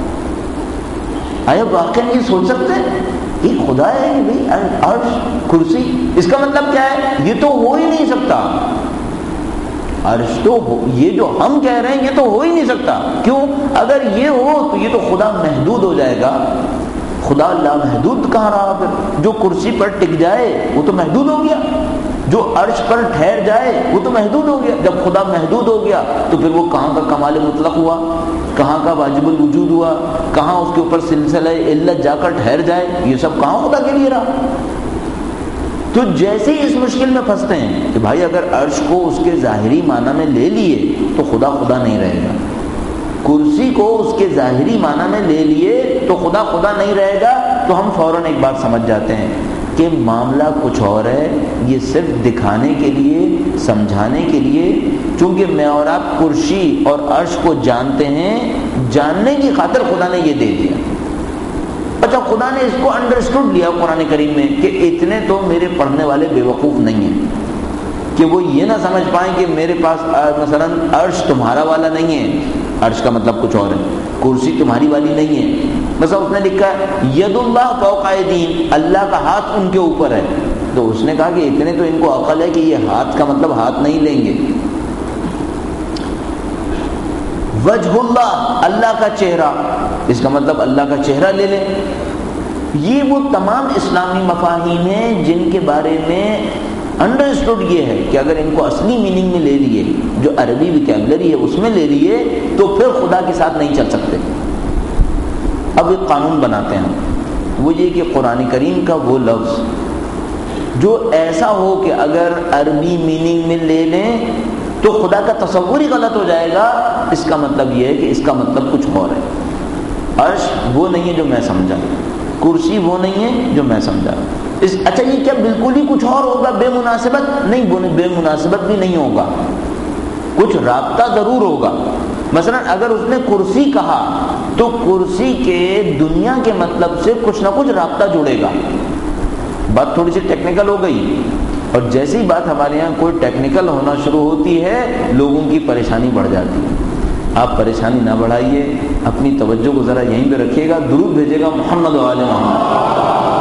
آیا واقعی یہ سوچ سکتے ہیں یہ خدا ہے؟ بھائی عرش کرسی، اس کا مطلب کیا ہے؟ یہ تو ہو ہی نہیں سکتا. عرش تو یہ جو ہم کہہ رہے ہیں یہ تو ہو ہی نہیں سکتا. کیوں؟ اگر یہ ہو تو یہ تو خدا محدود ہو جائے گا. خدا لامحدود کہاں رہا؟ پھر جو کرسی پر ٹک جائے وہ تو محدود ہو گیا. جو عرش پر ٹھہر جائے وہ تو محدود ہو گیا. جب خدا محدود ہو گیا تو پھر وہ کہاں کا کمال مطلق ہوا, کہاں کا واجب الوجود ہوا, کہاں اس کے اوپر سلسلہ علت جا کر ٹھہر جائے, یہ سب کہاں خدا کے لیے رہا. تو جیسے ہی اس مشکل میں پھنستے ہیں کہ بھائی اگر عرش کو اس کے ظاہری معنی میں لے لیے تو خدا خدا نہیں رہے گا, کرسی کو اس کے ظاہری معنی میں لے لیے تو خدا خدا نہیں رہے گا, تو ہم فوراً ایک بات سمجھ جاتے ہیں کہ معاملہ کچھ اور ہے. یہ صرف دکھانے کے لیے, سمجھانے کے لیے, چونکہ میں اور آپ کرسی اور عرش کو جانتے ہیں, جاننے کی خاطر خدا نے یہ دے دیا. اچھا, خدا نے اس کو انڈرسٹوڈ لیا قرآن کریم میں کہ اتنے تو میرے پڑھنے والے بے وقوف نہیں ہیں کہ وہ یہ نہ سمجھ پائیں کہ میرے پاس مثلا عرش تمہارا والا نہیں ہے, عرش کا مطلب کچھ اور ہے, کرسی تمہاری والی نہیں ہے. مثلا اس نے لکھا ہے ید اللہ فوق ایدیہم, اللہ کا ہاتھ ان کے اوپر ہے, تو اس نے کہا کہ اتنے تو ان کو عقل ہے کہ یہ ہاتھ کا مطلب ہاتھ نہیں لیں گے. وجہ اللہ, اللہ کا چہرہ, اس کا مطلب اللہ کا چہرہ لے لیں. یہ وہ تمام اسلامی مفاہیم ہیں جن کے بارے میں انڈرسٹوڈ یہ ہے کہ اگر ان کو اصلی میننگ میں لے لیے, جو عربی ویکیبلری ہے اس میں لے لیے, تو پھر خدا کے ساتھ نہیں چل سکتے. اب ایک قانون بناتے ہیں, وہ یہ کہ قرآن کریم کا وہ لفظ جو ایسا ہو کہ اگر عربی میننگ میں لے لیں تو خدا کا تصور ہی غلط ہو جائے گا. اس کا مطلب یہ ہے کہ اس کا مطلب کچھ اور ہے. عرش وہ نہیں ہے جو میں سمجھا, کرسی وہ نہیں ہے جو میں سمجھا. اچھا, یہ کیا بالکل ہی کچھ اور ہوگا بے مناسبت؟ نہیں, بے مناسبت بھی نہیں ہوگا, کچھ رابطہ ضرور ہوگا. مثلا اگر اس نے کرسی کہا تو کرسی کے دنیا کے مطلب سے کچھ نہ کچھ رابطہ جڑے گا. بات تھوڑی سی ٹیکنیکل ہو گئی, اور جیسی بات ہمارے یہاں کوئی ٹیکنیکل ہونا شروع ہوتی ہے لوگوں کی پریشانی بڑھ جاتی ہے. آپ پریشانی نہ بڑھائیے, اپنی توجہ کو ذرا یہیں پہ رکھیے گا. درود بھیجے گا محمد و آل محمد.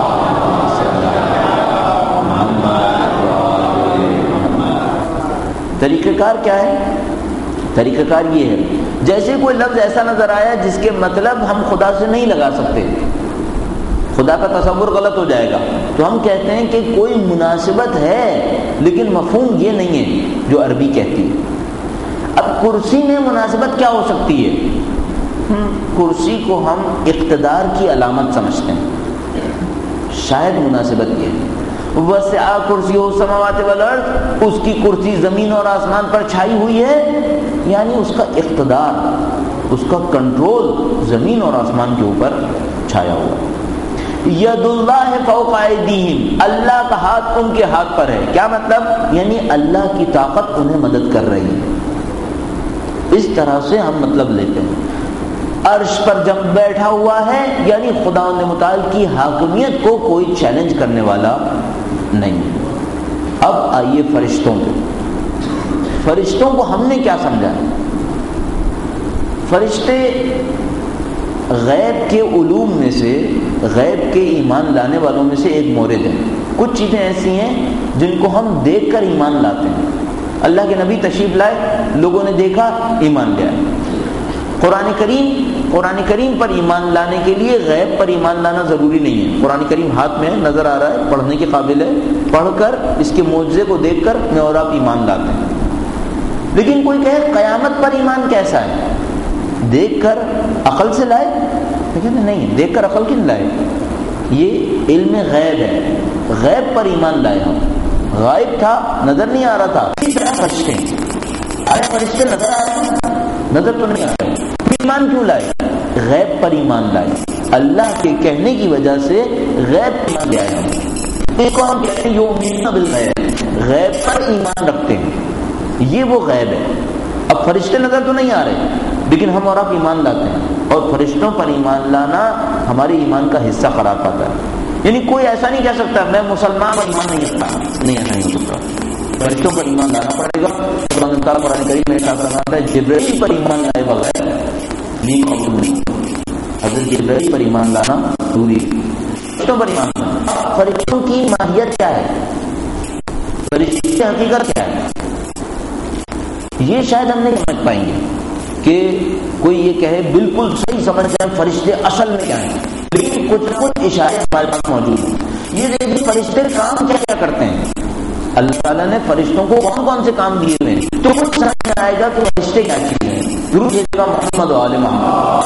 طریقہ کار کیا ہے؟ طریقہ کار یہ ہے, جیسے کوئی لفظ ایسا نظر آیا جس کے مطلب ہم خدا سے نہیں لگا سکتے, خدا کا تصور غلط ہو جائے گا, تو ہم کہتے ہیں کہ کوئی مناسبت ہے لیکن مفہوم یہ نہیں ہے جو عربی کہتی ہے. اب کرسی میں مناسبت کیا ہو سکتی ہے؟ کرسی کو ہم اقتدار کی علامت سمجھتے ہیں, شاید مناسبت یہ ہے. وسع کرسی السماوات والارض, اس کی کرسی زمین اور آسمان پر چھائی ہوئی ہے, یعنی اس کا اقتدار, اس کا کنٹرول زمین اور آسمان کے اوپر چھایا ہوا. ید اللہ فوق ایدیہم, اللہ کا ہاتھ ان کے ہاتھ پر ہے. کیا مطلب؟ یعنی اللہ کی طاقت انہیں مدد کر رہی ہے. اس طرح سے ہم مطلب لیتے ہیں. عرش پر جب بیٹھا ہوا ہے یعنی خدا متعال کی حاکمیت کو کوئی چیلنج کرنے والا نہیں. اب آئیے فرشتوں پہ. فرشتوں کو ہم نے کیا سمجھا؟ فرشتے غیب کے علوم میں سے, غیب کے ایمان لانے والوں میں سے ایک مورد ہیں. کچھ چیزیں ایسی ہیں جن کو ہم دیکھ کر ایمان لاتے ہیں. اللہ کے نبی تشریف لائے, لوگوں نے دیکھا, ایمان لیا. قرآن کریم پر ایمان لانے کے لیے غیب پر ایمان لانا ضروری نہیں ہے. قرآن کریم ہاتھ میں نظر آ رہا ہے, پڑھنے کے قابل ہے, پڑھ کر اس کے معجزے کو دیکھ کر میں اور آپ ایمان لاتے ہیں. لیکن کوئی کہے قیامت پر ایمان کیسا ہے؟ دیکھ کر عقل سے لائے؟ نہیں, دیکھ کر عقل کن لائے؟ یہ علم غیب ہے, غیب پر ایمان لائے ہم. غائب تھا, نظر نہیں آ رہا تھا. اس طرح فرشتے فرشتے نظر آ رہے ہیں؟ نظر تو نہیں آ رہے. ایمان کیوں لائے؟ غیب پر ایمان لائے. اللہ کے کہنے کی وجہ سے غیب پر ایمان لائے ہم. ایک کو ہم کہتے ہیں یؤمنون بالغیب, غیب پر ایمان رکھتے ہیں, یہ وہ غیب ہے. اب فرشتے نظر تو نہیں آ رہے لیکن ہم اور آپ ایمان لاتے ہیں, اور فرشتوں پر ایمان لانا ہمارے ایمان کا حصہ قرار پاتا ہے. یعنی کوئی ایسا نہیں کہہ سکتا میں مسلمان پر ایمان نہیں رکھتا, نہیں, ایسا نہیں ہو سکتا. فرشتوں پر ایمان لانا پڑے گا. قرآن کریم میں ساتھ رہا ہے جبرائیل پر ایمان لائے بغیر دین قبول نہیں. حضرت جبرائیل پر ایمان لانا ضروری ہے. فرشتوں پر ایمان لانا. فرشتوں کی ماہیت کیا ہے؟ فرشتے کی حقیقت کیا ہے؟ یہ شاید ہم نہیں سمجھ پائیں گے کہ کوئی یہ کہے بالکل صحیح سمجھ جائے فرشتے اصل میں کیا ہیں, لیکن کچھ اشارے ہمارے پاس موجود ہیں. یہ دیکھیں فرشتے کام کیا کرتے ہیں. اللہ تعالیٰ نے فرشتوں کو کون کون سے کام دیے ہوئے ہیں، تو کچھ سمجھ میں آئے گا کہ فرشتے کیا چیز ہیں. درود بھیجے گا محمد و آل محمد.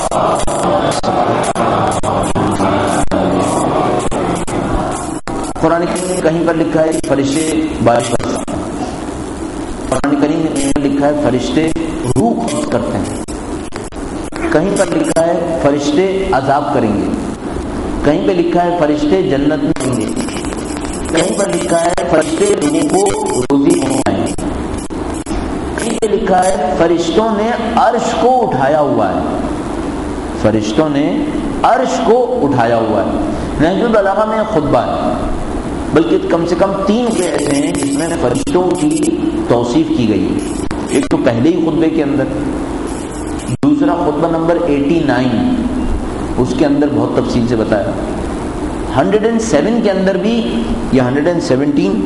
قرآن کریم میں کہیں پر لکھا ہے کہ فرشتے بارش برساتے ہیں. قرآن کریم میں کہیں پر لکھا ہے فرشتے روح قبض کرتے ہیں. کہیں پر لکھا ہے فرشتے عذاب کریں گے. کہیں پہ لکھا ہے فرشتے جنت میں دیں گے. کہیں پر لکھا ہے فرشتے لوگوں کو روزی پہنچائیں گے. کہیں پہ لکھا ہے فرشتوں نے عرش کو اٹھایا ہوا ہے. فرشتوں نے عرش کو اٹھایا ہوا ہے. نہج البلاغہ میں خطبہ ہے، بلکہ کم سے کم 3 کے ایسے ہیں جس میں فرشتوں کی توصیف کی گئی ہے. ایک تو پہلے ہی خطبے کے اندر، دوسرا خطبہ نمبر 89 اس کے اندر بہت تفصیل سے بتایا. 107 کے اندر بھی، یا 117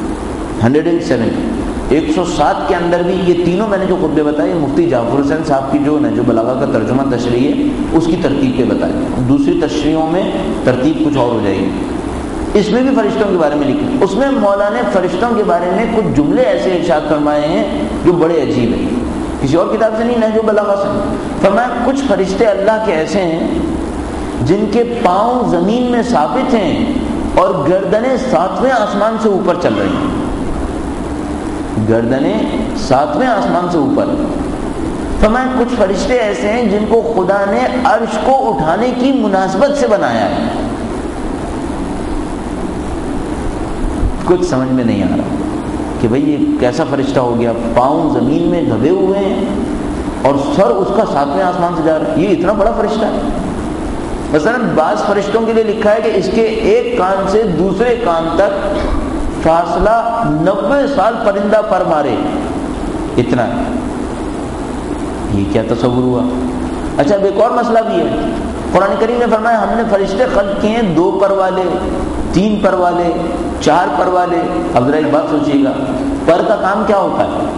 107 کے اندر بھی یہ تینوں میں نے جو خطبے بتائے مفتی جعفر حسین صاحب کی جو نہج البلاغہ کا ترجمہ تشریح ہے اس کی ترتیب پہ بتائے. دوسری تشریحوں میں ترتیب کچھ اور ہو جائے گی. اس میں بھی فرشتوں کے بارے میں لکھا. اس میں مولا نے فرشتوں کے بارے میں کچھ جملے ایسے ارشاد فرمائے ہیں جو بڑے عجیب ہیں. کسی اور کتاب سے نہیں، نہج البلاغہ سے. فرمایا کچھ فرشتے اللہ کے ایسے ہیں جن کے پاؤں زمین میں ثابت ہیں اور گردنیں 7ویں آسمان سے اوپر چل رہی ہیں. گردنیں 7ویں آسمان سے اوپر. فرمایا کچھ فرشتے ایسے ہیں جن کو خدا نے عرش کو اٹھانے کی مناسبت سے بنایا ہے. کچھ سمجھ میں نہیں آ رہا کہ بھئی یہ کیسا فرشتہ ہو گیا، پاؤں زمین میں دبے ہوئے ہیں اور سر اس کا 7ویں آسمان سے جا رہا ہے. یہ اتنا بڑا فرشتہ ہے. مثلا بعض فرشتوں کے لیے لکھا ہے کہ اس کے ایک کان سے دوسرے کان تک فاصلہ 90 سال پرندہ پر مارے. اتنا ہے. یہ کیا تصور ہوا؟ اچھا اب ایک اور مسئلہ بھی ہے. قرآن کریم نے فرمایا ہم نے فرشتے خلق کیے ہیں 2 پر والے، 3 پر والے، 4 پر والے. اب ذرا ایک بات سوچیے گا، پر کا کام کیا ہوتا ہے؟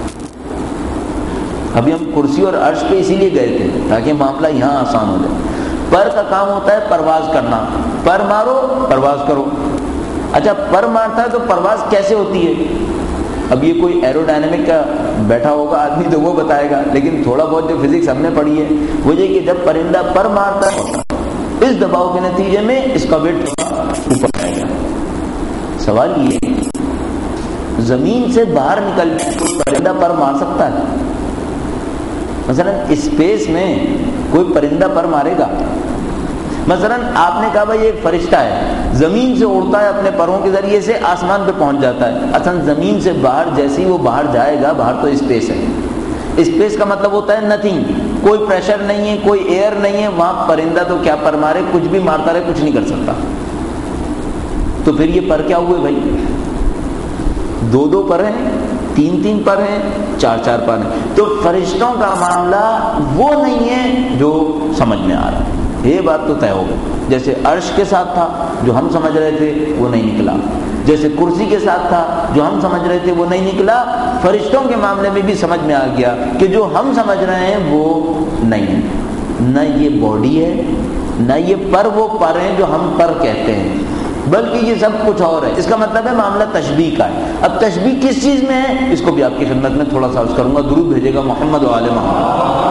ابھی ہم کرسی اور عرش پہ اسی لیے گئے تھے تاکہ معاملہ یہاں آسان ہو جائے. پر کا کام ہوتا ہے پرواز کرنا. پر مارو پرواز کرو. اچھا پر مارتا ہے تو پرواز کیسے ہوتی ہے؟ اب یہ کوئی ایرو ڈائنامک کا بیٹھا ہوگا آدمی تو وہ بتائے گا، لیکن تھوڑا بہت جو فزکس ہم نے پڑھی ہے وہ یہ کہ جب پرندہ پر مارتا ہے اس دباؤ کے نتیجے میں اس کا ویٹ اوپر آئے گا. سوال یہ ہے زمین سے باہر نکل کوئی پرندہ پر مار سکتا ہے؟ مثلا اسپیس میں کوئی پرندہ پر مارے گا؟ مثلا آپ نے کہا بھائی ایک فرشتہ ہے زمین سے اڑتا ہے اپنے پروں کے ذریعے سے آسمان پہ پہنچ جاتا ہے. اصلا زمین سے باہر جیسے ہی وہ باہر جائے گا، باہر تو اسپیس ہے. اسپیس کا مطلب ہوتا ہے نتھنگ، کوئی پریشر نہیں ہے، کوئی ایئر نہیں ہے. وہاں پرندہ تو کیا پر مارے، کچھ بھی مارتا رہے، کچھ نہیں کر سکتا. تو پھر یہ پر کیا ہوئے بھائی؟ 2 پر ہیں، 3 پر ہیں، 4 پر ہیں. تو فرشتوں کا معاملہ وہ نہیں ہے جو سمجھ میں آ رہا ہے. یہ بات تو طے ہو گئی. جیسے عرش کے ساتھ تھا جو ہم سمجھ رہے تھے وہ نہیں نکلا، جیسے کرسی کے ساتھ تھا جو ہم سمجھ رہے تھے وہ نہیں نکلا. فرشتوں کے معاملے میں بھی سمجھ میں آ گیا کہ جو ہم سمجھ رہے ہیں وہ نہیں ہے. نہ یہ باڈی ہے، نہ یہ پر وہ پر ہیں جو ہم پر کہتے ہیں، بلکہ یہ سب کچھ اور ہے. اس کا مطلب ہے معاملہ تشبیہ کا ہے. اب تشبیہ کس چیز میں ہے اس کو بھی آپ کی خدمت میں تھوڑا سا عرض کروں گا. درود بھیجے گا محمد و آل محمد.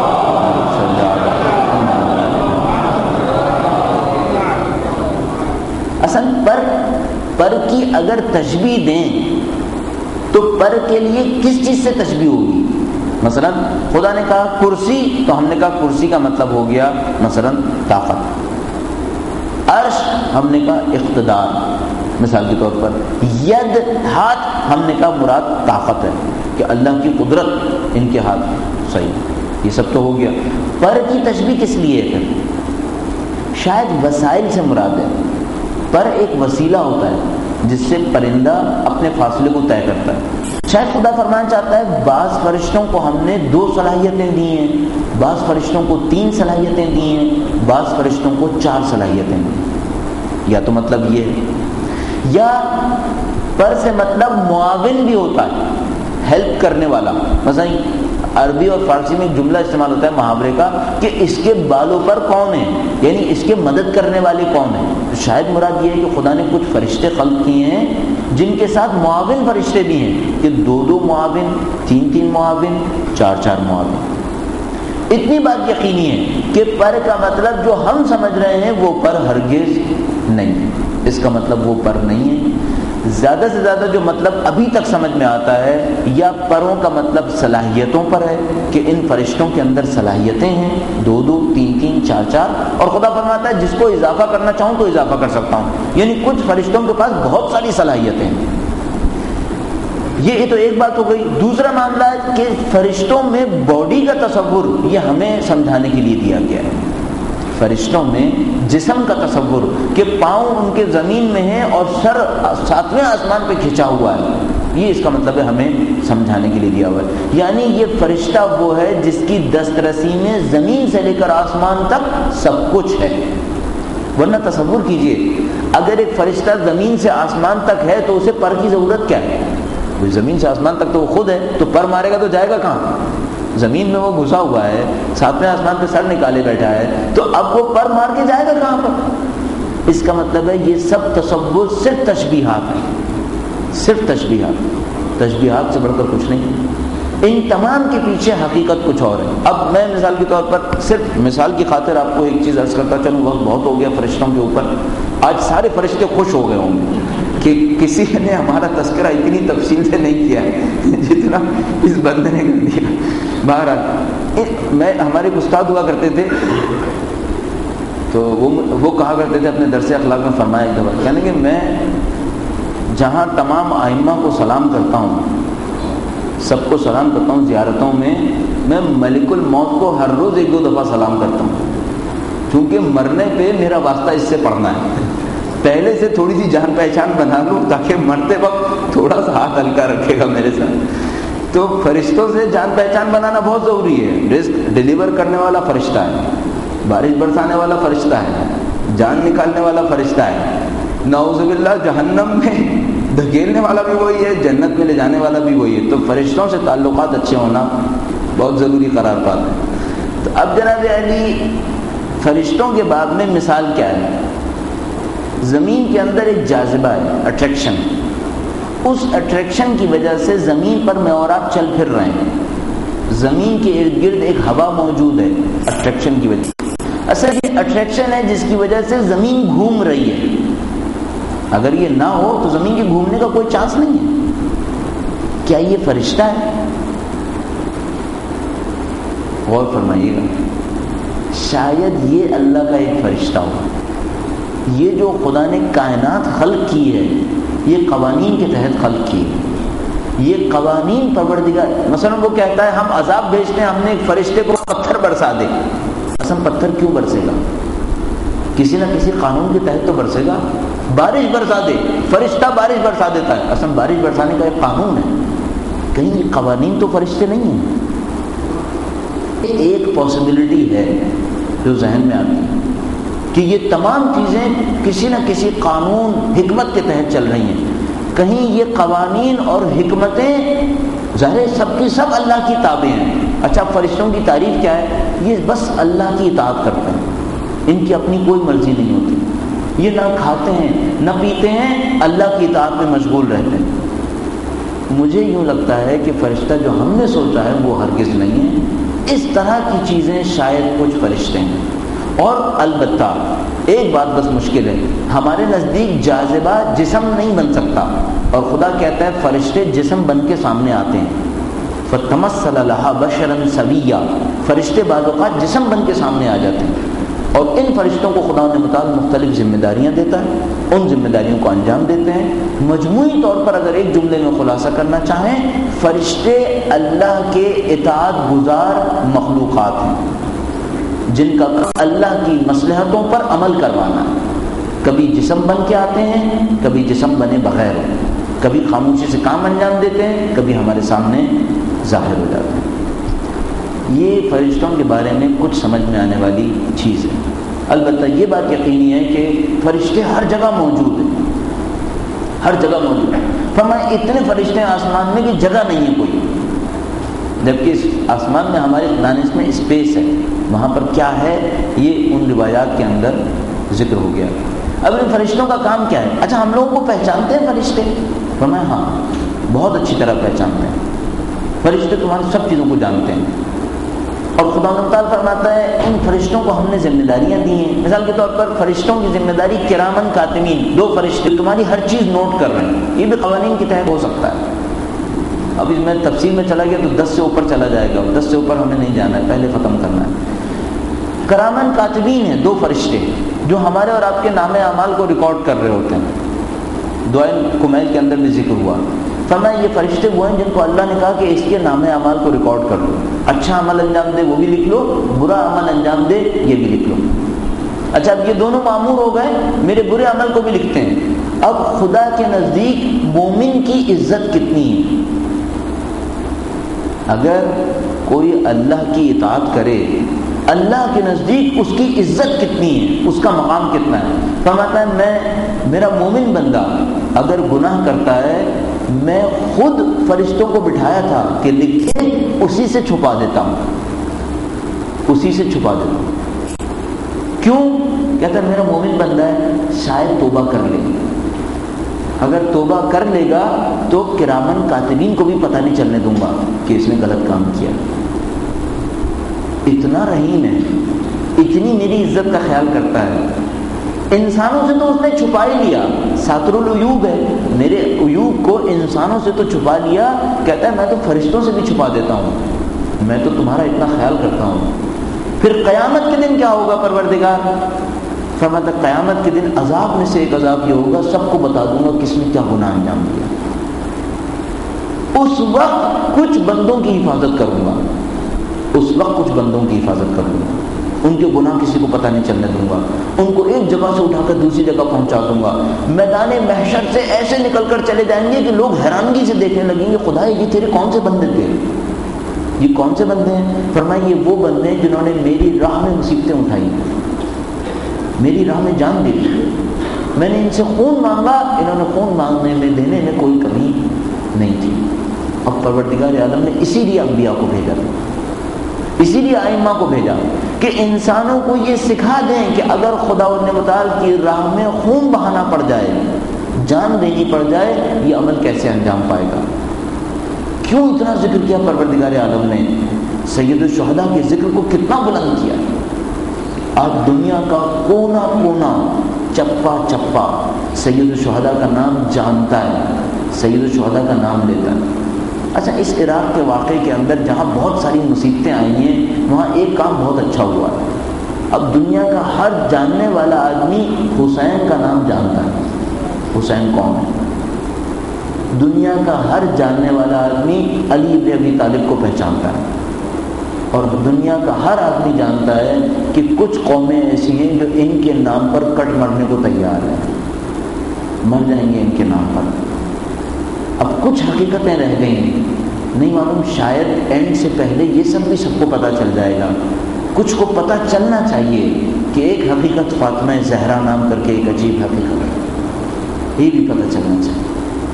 اصل پر کی اگر تشبیہ دیں تو پر کے لیے کس چیز سے تشبیہ ہوگی؟ مثلا خدا نے کہا کرسی تو ہم نے کہا کرسی کا مطلب ہو گیا مثلا طاقت. عرش ہم نے کہا اقتدار مثال کے طور پر. ید ہاتھ ہم نے کہا مراد طاقت ہے کہ اللہ کی قدرت ان کے ہاتھ. صحیح، یہ سب تو ہو گیا. پر کی تشبیہ کس لیے ہے؟ شاید وسائل سے مراد ہے. پر ایک وسیلہ ہوتا ہے جس سے پرندہ اپنے فاصلے کو طے کرتا ہے. شاید خدا فرمانا چاہتا ہے بعض فرشتوں کو ہم نے 2 صلاحیتیں دی ہیں، بعض فرشتوں کو 3 صلاحیتیں دی ہیں، بعض فرشتوں کو 4 صلاحیتیں دی. یا تو مطلب یہ ہے، یا پر سے مطلب معاون بھی ہوتا ہے، ہیلپ کرنے والا. مثلا عربی اور فارسی میں جملہ استعمال ہوتا ہے محاورے کا کہ اس کے بالوں پر کون ہے، یعنی اس کے مدد کرنے والے کون ہیں. شاید مراد یہ ہے کہ خدا نے کچھ فرشتے خلق کیے ہیں جن کے ساتھ معاون فرشتے بھی ہیں کہ 2 معاون، 3 معاون، 4 معاون۔ اتنی بات یقینی ہے کہ پر کا مطلب جو ہم سمجھ رہے ہیں وہ پر ہرگز نہیں ہے، اس کا مطلب وہ پر نہیں ہے۔ زیادہ سے زیادہ جو مطلب ابھی تک سمجھ میں آتا ہے یا پروں کا مطلب صلاحیتوں پر ہے کہ ان فرشتوں کے اندر صلاحیتیں ہیں 2 3 4 اور خدا فرماتا ہے جس کو اضافہ کرنا چاہوں تو اضافہ کر سکتا ہوں، یعنی کچھ فرشتوں کے پاس بہت ساری صلاحیتیں ہیں۔ یہ تو ایک بات ہو گئی۔ دوسرا معاملہ ہے کہ فرشتوں میں باڈی کا تصور یہ ہمیں سمجھانے کے لیے دیا گیا ہے۔ فرشتوں میں جسم کا تصور کہ پاؤں ان کے زمین میں ہیں اور سر 7ویں آسمان پہ کھنچا ہوا ہے، یہ اس کا مطلب ہے ہمیں سمجھانے کے لیے دیا ہوا ہے۔ یعنی یہ فرشتہ وہ ہے جس کی دسترسی میں زمین سے لے کر آسمان تک سب کچھ ہے۔ ورنہ تصور کیجئے اگر ایک فرشتہ زمین سے آسمان تک ہے تو اسے پر کی ضرورت کیا ہے؟ زمین سے آسمان تک تو وہ خود ہے، تو پر مارے گا تو جائے گا کہاں؟ زمین میں وہ گھسا ہوا ہے، 7ویں آسمان پہ سر نکالے بیٹھا ہے، تو اب وہ پر مار کے جائے گا کہاں پر؟ اس کا مطلب ہے یہ سب تصور صرف تشبیہات ہیں، صرف تشبیہات سے بڑھ کر کچھ نہیں۔ ان تمام کے پیچھے حقیقت کچھ اور ہے۔ اب میں مثال کے طور پر صرف مثال کی خاطر آپ کو ایک چیز عرض کرتا چلوں، وقت بہت ہو گیا فرشتوں کے اوپر۔ آج سارے فرشتے خوش ہو گئے ہوں گے کہ کسی نے ہمارا تذکرہ اتنی تفصیل سے نہیں کیا ہے جتنا اس بندے نے کر دیا۔ بہرحال ہمارے ایک استاد ہوا کرتے تھے تو وہ کہا کرتے تھے اپنے درس اخلاق میں فرمایا ایک دفعہ، یعنی کہ میں جہاں تمام ائمہ کو سلام کرتا ہوں، سب کو سلام کرتا ہوں زیارتوں میں ملک الموت کو ہر روز 1-2 دفعہ سلام کرتا ہوں، کیونکہ مرنے پہ میرا واسطہ اس سے پڑھنا ہے۔ پہلے سے تھوڑی سی جان پہچان بنا لوں تاکہ مرتے وقت تھوڑا سا ہاتھ ہلکا رکھے گا میرے ساتھ۔ تو فرشتوں سے جان پہچان بنانا بہت ضروری ہے۔ رزق ڈیلیور کرنے والا فرشتہ ہے، بارش برسانے والا فرشتہ ہے، جان نکالنے والا فرشتہ ہے، نعوذ باللہ جہنم میں دھکیلنے والا بھی وہی ہے، جنت میں لے جانے والا بھی وہی ہے۔ تو فرشتوں سے تعلقات اچھے ہونا بہت ضروری قرار پاتا ہے۔ تو اب جناب علی فرشتوں کے باب میں مثال کیا ہے؟ زمین کے اندر ایک جاذبہ ہے، اٹریکشن۔ اس اٹریکشن کی وجہ سے زمین پر میں اور آپ چل پھر رہے ہیں، زمین کے ارد گرد ایک ہوا موجود ہے اٹریکشن کی وجہ سے۔ اصل یہ اٹریکشن ہے جس کی وجہ سے زمین گھوم رہی ہے۔ اگر یہ نہ ہو تو زمین کے گھومنے کا کوئی چانس نہیں ہے۔ کیا یہ فرشتہ ہے؟ غور فرمائیے گا، شاید یہ اللہ کا ایک فرشتہ ہو۔ یہ جو خدا نے کائنات خلق کی ہے یہ قوانین کے تحت خلق کی ہے، یہ قوانین پروردگار۔ مثلا وہ کہتا ہے ہم عذاب بھیجتے ہیں، ہم نے ایک فرشتے کو پتھر برسا دے۔ اصلا پتھر کیوں برسے گا؟ کسی نہ کسی قانون کے تحت تو برسے گا۔ بارش برسا دے، فرشتہ بارش برسا دیتا ہے، اصلا بارش برسانے کا ایک قانون ہے۔ کہیں یہ قوانین تو فرشتے نہیں ہیں۔ ایک پاسبلٹی ہے جو ذہن میں آتی ہے کہ یہ تمام چیزیں کسی نہ کسی قانون حکمت کے تحت چل رہی ہیں۔ کہیں یہ قوانین اور حکمتیں ظاہر سب کی سب اللہ کی تابع ہیں۔ اچھا فرشتوں کی تعریف کیا ہے؟ یہ بس اللہ کی اطاعت کرتے ہیں، ان کی اپنی کوئی مرضی نہیں ہوتی۔ یہ نہ کھاتے ہیں نہ پیتے ہیں، اللہ کی اطاعت میں مشغول رہتے ہیں۔ مجھے یوں لگتا ہے کہ فرشتہ جو ہم نے سوچا ہے وہ ہرگز نہیں ہے۔ اس طرح کی چیزیں شاید کچھ فرشتے ہیں۔ اور البتہ ایک بات بس مشکل ہے، ہمارے نزدیک جاذبہ جسم نہیں بن سکتا، اور خدا کہتا ہے فرشتے جسم بن کے سامنے آتے ہیں۔ فَتَمَثَّلَ لَهَا بَشَرًا سَوِيًّا، فرشتے بعض اوقات جسم بن کے سامنے آ جاتے ہیں، اور ان فرشتوں کو خدا نے متعلق مختلف ذمہ داریاں دیتا ہے، ان ذمہ داریوں کو انجام دیتے ہیں۔ مجموعی طور پر اگر ایک جملے میں خلاصہ کرنا چاہیں، فرشتے اللہ کے اطاعت گزار مخلوقات ہیں جن کا اللہ کی مصلحتوں پر عمل کروانا ہے۔ کبھی جسم بن کے آتے ہیں، کبھی جسم بنے بغیر، کبھی خاموشی سے کام انجام دیتے ہیں، کبھی ہمارے سامنے ظاہر ہو جاتے ہیں۔ یہ فرشتوں کے بارے میں کچھ سمجھ میں آنے والی چیز ہے۔ البتہ یہ بات یقینی ہے کہ فرشتے ہر جگہ موجود ہیں، ہر جگہ موجود ہیں۔ فرمایا اتنے فرشتے آسمان میں کہ جگہ نہیں ہے کوئی، جبکہ اس آسمان میں ہمارے دانش میں اسپیس ہے، وہاں پر کیا ہے یہ ان روایات کے اندر ذکر ہو گیا۔ اب ان فرشتوں کا کام کیا ہے؟ اچھا ہم لوگوں کو پہچانتے ہیں فرشتے؟ فرمایا ہاں بہت اچھی طرح پہچانتے ہیں، فرشتے تمہاری سب چیزوں کو جانتے ہیں۔ اور خدا تعالیٰ فرماتا ہے ان فرشتوں کو ہم نے ذمہ داریاں دی ہیں۔ مثال کے طور پر فرشتوں کی ذمہ داری کرامن کاتمین، 2 فرشتے تمہاری ہر چیز نوٹ کر رہے ہیں، یہ بھی قوانین کے تحت ہو سکتا ہے۔ اب اس میں تفصیل میں چلا گیا تو 10 سے اوپر چلا جائے گا، 10 سے اوپر ہمیں نہیں جانا ہے، پہلے ختم کرنا ہے۔ کرامن کاتبین ہیں 2 فرشتے جو ہمارے اور آپ کے نام اعمال کو ریکارڈ کر رہے ہوتے ہیں۔ دعائے کمیل کے اندر بھی ذکر ہوا، فرمایا یہ فرشتے وہ ہیں جن کو اللہ نے کہا کہ اس کے نام اعمال کو ریکارڈ کر لو، اچھا عمل انجام دے وہ بھی لکھ لو، برا عمل انجام دے یہ بھی لکھ لو۔ اچھا اب یہ دونوں مامور ہو گئے، میرے برے عمل کو بھی لکھتے ہیں۔ اب خدا کے نزدیک مومن کی عزت کتنی ہے؟ اگر کوئی اللہ کی اطاعت کرے، اللہ کے نزدیک اس کی عزت کتنی ہے، اس کا مقام کتنا ہے؟ فرماتا ہے میرا مومن بندہ اگر گناہ کرتا ہے، میں خود فرشتوں کو بٹھایا تھا کہ لکھے، اسی سے چھپا دیتا ہوں، اسی سے چھپا دیتا ہوں۔ کیوں؟ کہتا ہے میرا مومن بندہ ہے، شاید توبہ کر لے، اگر توبہ کر لے گا تو کرامن کاتبین کو بھی پتہ نہیں چلنے دوں گا کہ اس نے غلط کام کیا۔ اتنا رحیم ہے، اتنی میری عزت کا خیال کرتا ہے۔ انسانوں سے تو اس نے چھپا ہی لیا، ساتر العیوب ہے، میرے عیوب کو انسانوں سے تو چھپا لیا، کہتا ہے میں تو فرشتوں سے بھی چھپا دیتا ہوں، میں تو تمہارا اتنا خیال کرتا ہوں۔ پھر قیامت کے دن کیا ہوگا پروردگار؟ فرماتا ہے قیامت کے دن عذاب میں سے ایک عذاب یہ ہوگا، سب کو بتا دوں گا کس نے کیا گناہ انجام دیا۔ اس وقت کچھ بندوں کی حفاظت کروں گا، اس وقت کچھ بندوں کی حفاظت کروں گا، ان کے گناہ کسی کو پتہ نہیں چلنے دوں گا، ان کو ایک جگہ سے اٹھا کر دوسری جگہ پہنچا دوں گا، میدان محشر سے ایسے نکل کر چلے جائیں گے کہ لوگ حیرانگی سے دیکھنے لگیں گے خدا یہ تیرے کون سے بندے تھے، یہ کون سے بندے ہیں؟ فرمایا یہ وہ بندے ہیں جنہوں نے میری راہ میں مصیبتیں اٹھائی، میری راہ میں جان دی، میں نے ان سے خون مانگا، انہوں نے خون مانگنے میں دینے میں کوئی کمی نہیں تھی۔ اب پروردگار عالم نے اسی لیے انبیاء کو بھیجا، اسی لیے ائمہ کو بھیجا کہ انسانوں کو یہ سکھا دیں کہ اگر خدا متعال کی راہ میں خون بہانا پڑ جائے، جان دینی پڑ جائے، یہ عمل کیسے انجام پائے گا۔ کیوں اتنا ذکر کیا پروردگار عالم نے؟ سید الشہداء کے ذکر کو کتنا بلند کیا۔ آج دنیا کا کونا کونا، چپا چپا سید الشہداء کا نام جانتا ہے، سید الشہداء کا نام لیتا ہے۔ اچھا اس عراق کے واقعے کے اندر جہاں بہت ساری مصیبتیں آئی ہیں، وہاں ایک کام بہت اچھا ہوا ہے۔ اب دنیا کا ہر جاننے والا آدمی حسین کا نام جانتا ہے، حسین کون ہے۔ دنیا کا ہر جاننے والا آدمی علی بن ابی طالب کو پہچانتا ہے، اور دنیا کا ہر آدمی جانتا ہے کہ کچھ قومیں ایسی ہیں جو ان کے نام پر کٹ مرنے کو تیار ہیں، مر جائیں گے ان کے نام پر۔ اب کچھ حقیقتیں رہ گئی ہیں، نہیں معلوم شاید اینڈ سے پہلے یہ سب بھی سب کو پتہ چل جائے گا۔ کچھ کو پتہ چلنا چاہیے کہ ایک حقیقت فاطمہ زہرا نام کر کے ایک عجیب حقیقت ہے، یہ بھی پتہ چلنا چاہیے۔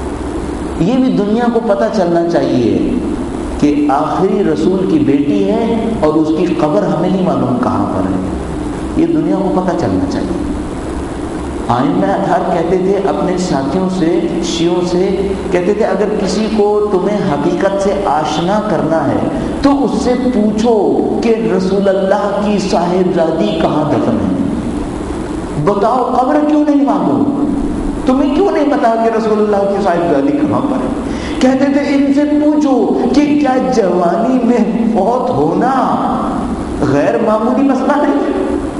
یہ بھی دنیا کو پتہ چلنا چاہیے کہ آخری رسول کی بیٹی ہے اور اس کی قبر ہمیں نہیں معلوم کہاں پر ہے، یہ دنیا کو پتہ چلنا چاہیے۔ ائمہ اطہار کہتے تھے اپنے ساتھیوں سے، شیعوں سے کہتے تھے اگر کسی کو تمہیں حقیقت سے آشنا کرنا ہے تو اس سے پوچھو کہ رسول اللہ کی صاحبزادی کہاں دفن ہے، بتاؤ قبر کیوں نہیں معلوم، تمہیں کیوں نہیں پتا کہ رسول اللہ کی صاحبزادی کہاں پر ہے۔ کہتے تھے ان سے پوچھو کہ کیا جوانی میں فوت ہونا غیر معمولی مسئلہ نہیں،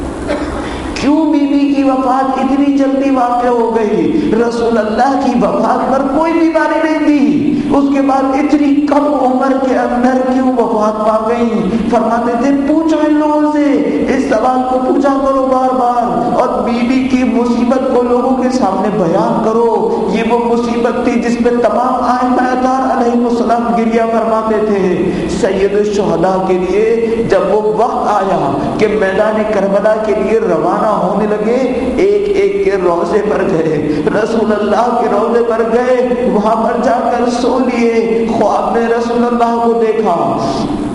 کیوں بیوی کی وفات اتنی جلدی واقع ہو گئی، رسول اللہ کی وفات پر کوئی بیماری نہیں تھی، اس کے بعد اتنی کم عمر کے اندر کیوں وفات پا گئی۔ فرماتے تھے پوچھو ان لوگوں سے، اس سوال کو پوچھا کرو بار بار، اور بیوی کی مصیبت کو لوگوں کے سامنے بیان کرو۔ یہ وہ مصیبت تھی جس پہ تمام ائمہ اطہار علیہ السلام گریہ فرماتے تھے۔ سید الشہداء کے لیے جب وہ وقت آیا کہ میدان کربلا کے لیے روانہ ہونے لگے، ایک ایک کے روضے پر گئے، رسول اللہ کے روضے پر گئے، وہاں پر جا کر سو لیے، خواب میں رسول اللہ کو دیکھا،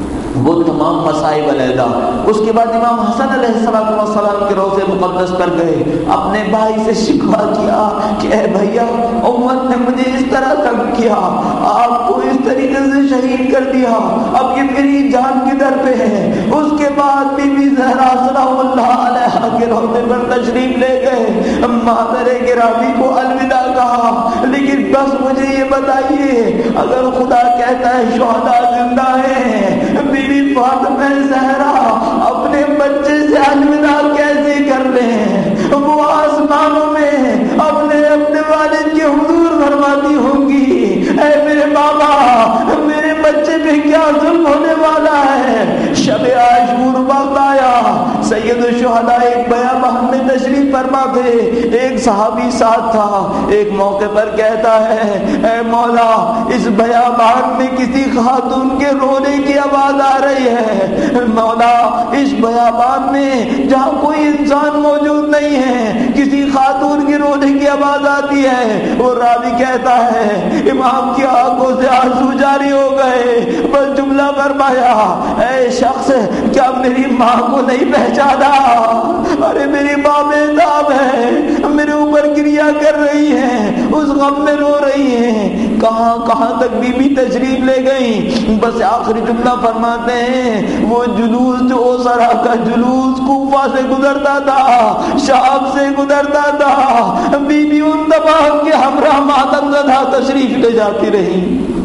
وہ تمام مصائب علیحدہ. اس کے بعد امام حسن علیہ السلام کے روضے مقدس پر گئے, اپنے بھائی سے شکوہ کیا کہ اے بھیا, امت نے مجھے اس طرح تنگ کیا, آپ کو اس طریقے سے شہید کر دیا, اب یہ میری جان کدھر پہ ہے. اس کے بعد بی بی زہرا سلام اللہ علیہا کے روضے پر تشریف لے گئے, مادر گرامی کو الوداع کہا, لیکن بس مجھے یہ بتائیے, اگر خدا کہتا ہے شہداء زندہ ہیں, بی بی فاطمہ زہرا اپنے بچے سے الوداع کیسے کر لیں؟ وہ آسمانوں میں اپنے والد کے حضور فرماتی ہوں گی, اے میرے بابا, میرے بچے پہ کیا ظلم ہونے والا ہے. شب عاشور وقت آیا, سید الشہداء ایک بیابان میں تشریف فرما تھے, ایک صحابی ساتھ تھا. ایک موقع پر کہتا ہے, اے مولا, اس بیابان میں کسی خاتون کے رونے کی آواز آ رہی ہے. مولا, اس بیابان میں جہاں کوئی انسان موجود نہیں ہے, کسی خاتون کی رونے کی آواز آتی ہے. وہ راوی کہتا ہے, امام کی آنکھوں سے آنسو جاری ہو گئے, بس جملہ فرمایا, اے شخص, کیا میری ماں کو نہیں پہچانا؟ ارے میری ماں بےتاب ہے, میرے اوپر گریا کر رہی ہے, اس غم میں رو رہی ہے. کہاں کہاں تک بی بی تشریف لے گئی, بس آخری جملہ فرماتے ہیں, وہ جلوس جو اوسرا کا جلوس کوفہ سے گزرتا تھا, شام سے گزرتا تھا, بی بی ان تمام کے ہمراہ ماتم زدہ تشریف لے جاتی رہی.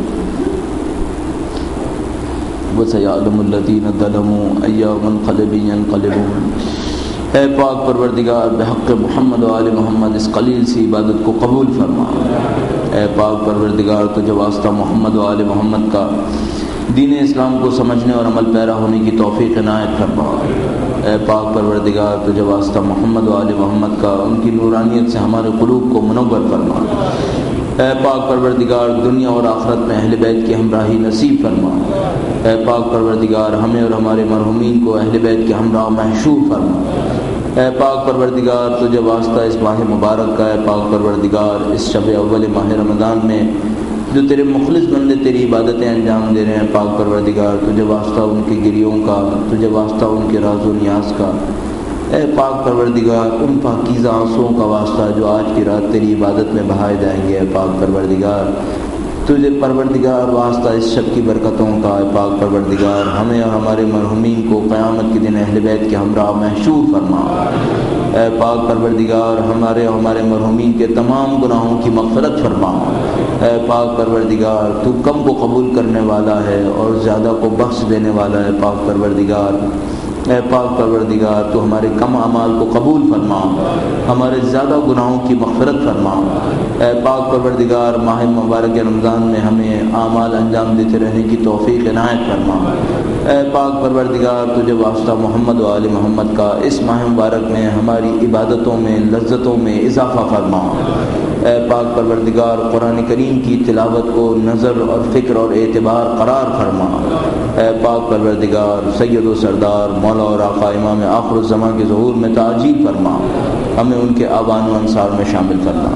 وَسَيَعْلَمُ الَّذِينَ ظَلَمُوا أَيَّ مُنْقَلِبٍ يَنْقَلِبُونَ. اے پاک پروردگار, بحق محمد و آل محمد اس قلیل سی عبادت کو قبول فرما. اے پاک پروردگار, تجھے واسطہ محمد و آل محمد کا دین اسلام کو سمجھنے اور عمل پیرا ہونے کی توفیق عنایت فرما. اے پاک پروردگار, تجھے واسطہ محمد و آل محمد کا ان کی نورانیت سے ہمارے قلوب کو منور فرما. اے پاک پروردگار, دنیا اور آخرت میں اہل بیت کی ہمراہی نصیب فرما. اے پاک پروردگار, ہمیں اور ہمارے مرحومین کو اہل بیت کے ہمراہ محشور فرما. اے پاک پروردگار, تجھے واسطہ اس ماہ مبارک کا, اے پاک پروردگار, اس شب اول ماہ رمضان میں جو تیرے مخلص بندے تیری عبادتیں انجام دے رہے ہیں, پاک پروردگار, تجھے واسطہ ان کے گریوں کا, تجھے واسطہ ان کے راز و نیاز کا. اے پاک پروردگار, ان پاکیزہ آنسوؤں کا واسطہ جو آج کی رات تیری عبادت میں بہائے جائیں گے. اے پاک پروردگار, تجھے پروردگار واسطہ اس شب کی برکتوں کا. اے پاک پروردگار, ہمیں اور ہمارے مرحومین کو قیامت کے دن اہل بیت کے ہمراہ محشور فرما. اے پاک پروردگار, ہمارے اور ہمارے مرحومین کے تمام گناہوں کی مغفرت فرما. اے پاک پروردگار, تو کم کو قبول کرنے والا ہے اور زیادہ کو بخش دینے والا ہے. پاک پروردگار, اے پاک پروردگار, تو ہمارے کم اعمال کو قبول فرما, ہمارے زیادہ گناہوں کی مغفرت فرما. اے پاک پروردگار, ماہ مبارک رمضان میں ہمیں اعمال انجام دیتے رہنے کی توفیق عنایت فرما. اے پاک پروردگار, تجھے واسطہ محمد و آل محمد کا اس ماہ مبارک میں ہماری عبادتوں میں, لذتوں میں اضافہ فرما. اے پاک پروردگار, قرآن کریم کی تلاوت کو نظر اور فکر اور اعتبار قرار فرما. اے پاک پروردگار, سید و سردار مولا اور آقا امام آخر الزمان کے ظہور میں تعجیل فرما, ہمیں ان کے آبان و انصار میں شامل کرنا.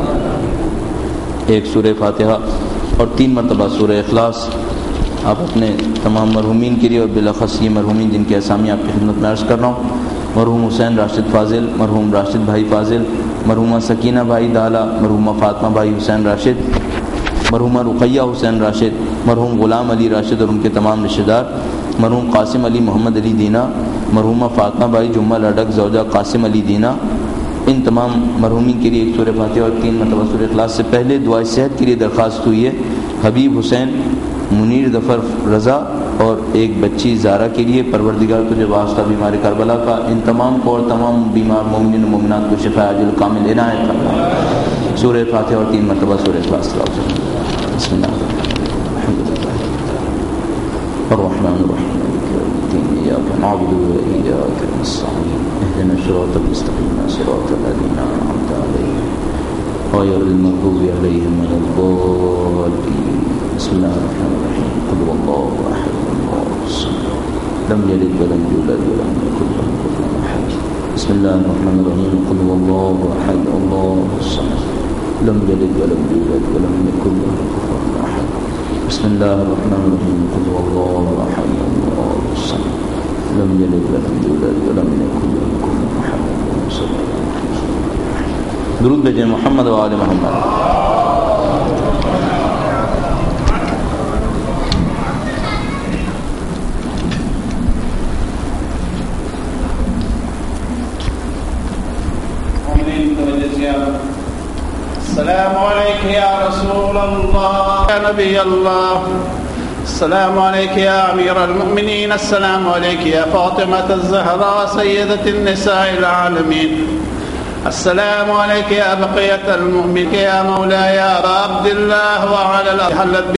ایک سورہ فاتحہ اور 3 مرتبہ سورہ اخلاص آپ اپنے تمام مرحومین کے لیے, اور بالاخص یہ مرحومین جن کے اسامی آپ کی خدمت میں عرض کر رہا ہوں, مرحوم حسین راشد فاضل, مرحوم راشد بھائی فاضل, مرحومہ سکینہ بھائی دالا, مرحومہ فاطمہ بھائی حسین راشد, مرحومہ رقیہ حسین راشد, مرحوم غلام علی راشد اور ان کے تمام رشتہ دار, مرحوم قاسم علی محمد علی دینا, مرحومہ فاطمہ بھائی جمعہ لڈک زوجہ قاسم علی دینا. ان تمام مرحومین کے لیے ایک سورہ فاتحہ اور 3 مرتبہ سورہ اخلاص. سے پہلے دعائے صحت کے لیے درخواست ہوئی ہے حبیب حسین, منیر ظفر رضا اور ایک بچی زارا کے لیے. پروردگار, تجھے واسطہ بیمار کربلا کا ان تمام کو اور تمام بیمار مومنین و مومنات کو شفا عاجل کامل عنایت فرما. سورہ فاتحہ اور 3 مرتبہ سورہ اخلاص. بسم اللہ الرحمن الرحیم, إياك نعبد وإياك نستعين, اهدنا الصراط المستقيم صراط الذين أنعمت عليهم غير المغضوب عليهم ولا الضالين. بسم الله الرحمن الرحيم. قل هو الله أحد الله الصمد لم يلد ولم يولد ولم يكن له كفوا أحد. بسم الله الرحمن الرحيم. قل هو الله أحد الله الصمد لم يلد ولم يولد ولم يكن له كفوا أحد. بسم الله الرحمن الرحيم. قل هو الله أحد الله الصمد لم يلد ولم يولد ولم يكن له كفوا أحد. درود بجے محمد و آل محمد. السلام عليك يا رسول الله يا نبي الله. السلام عليك يا أمير المؤمنين. السلام عليك يا فاطمة الزهراء سيدة النساء العالمين. السلام عليك يا بقية المؤمنين يا مولاي يا أبا عبد الله وعلى الأرض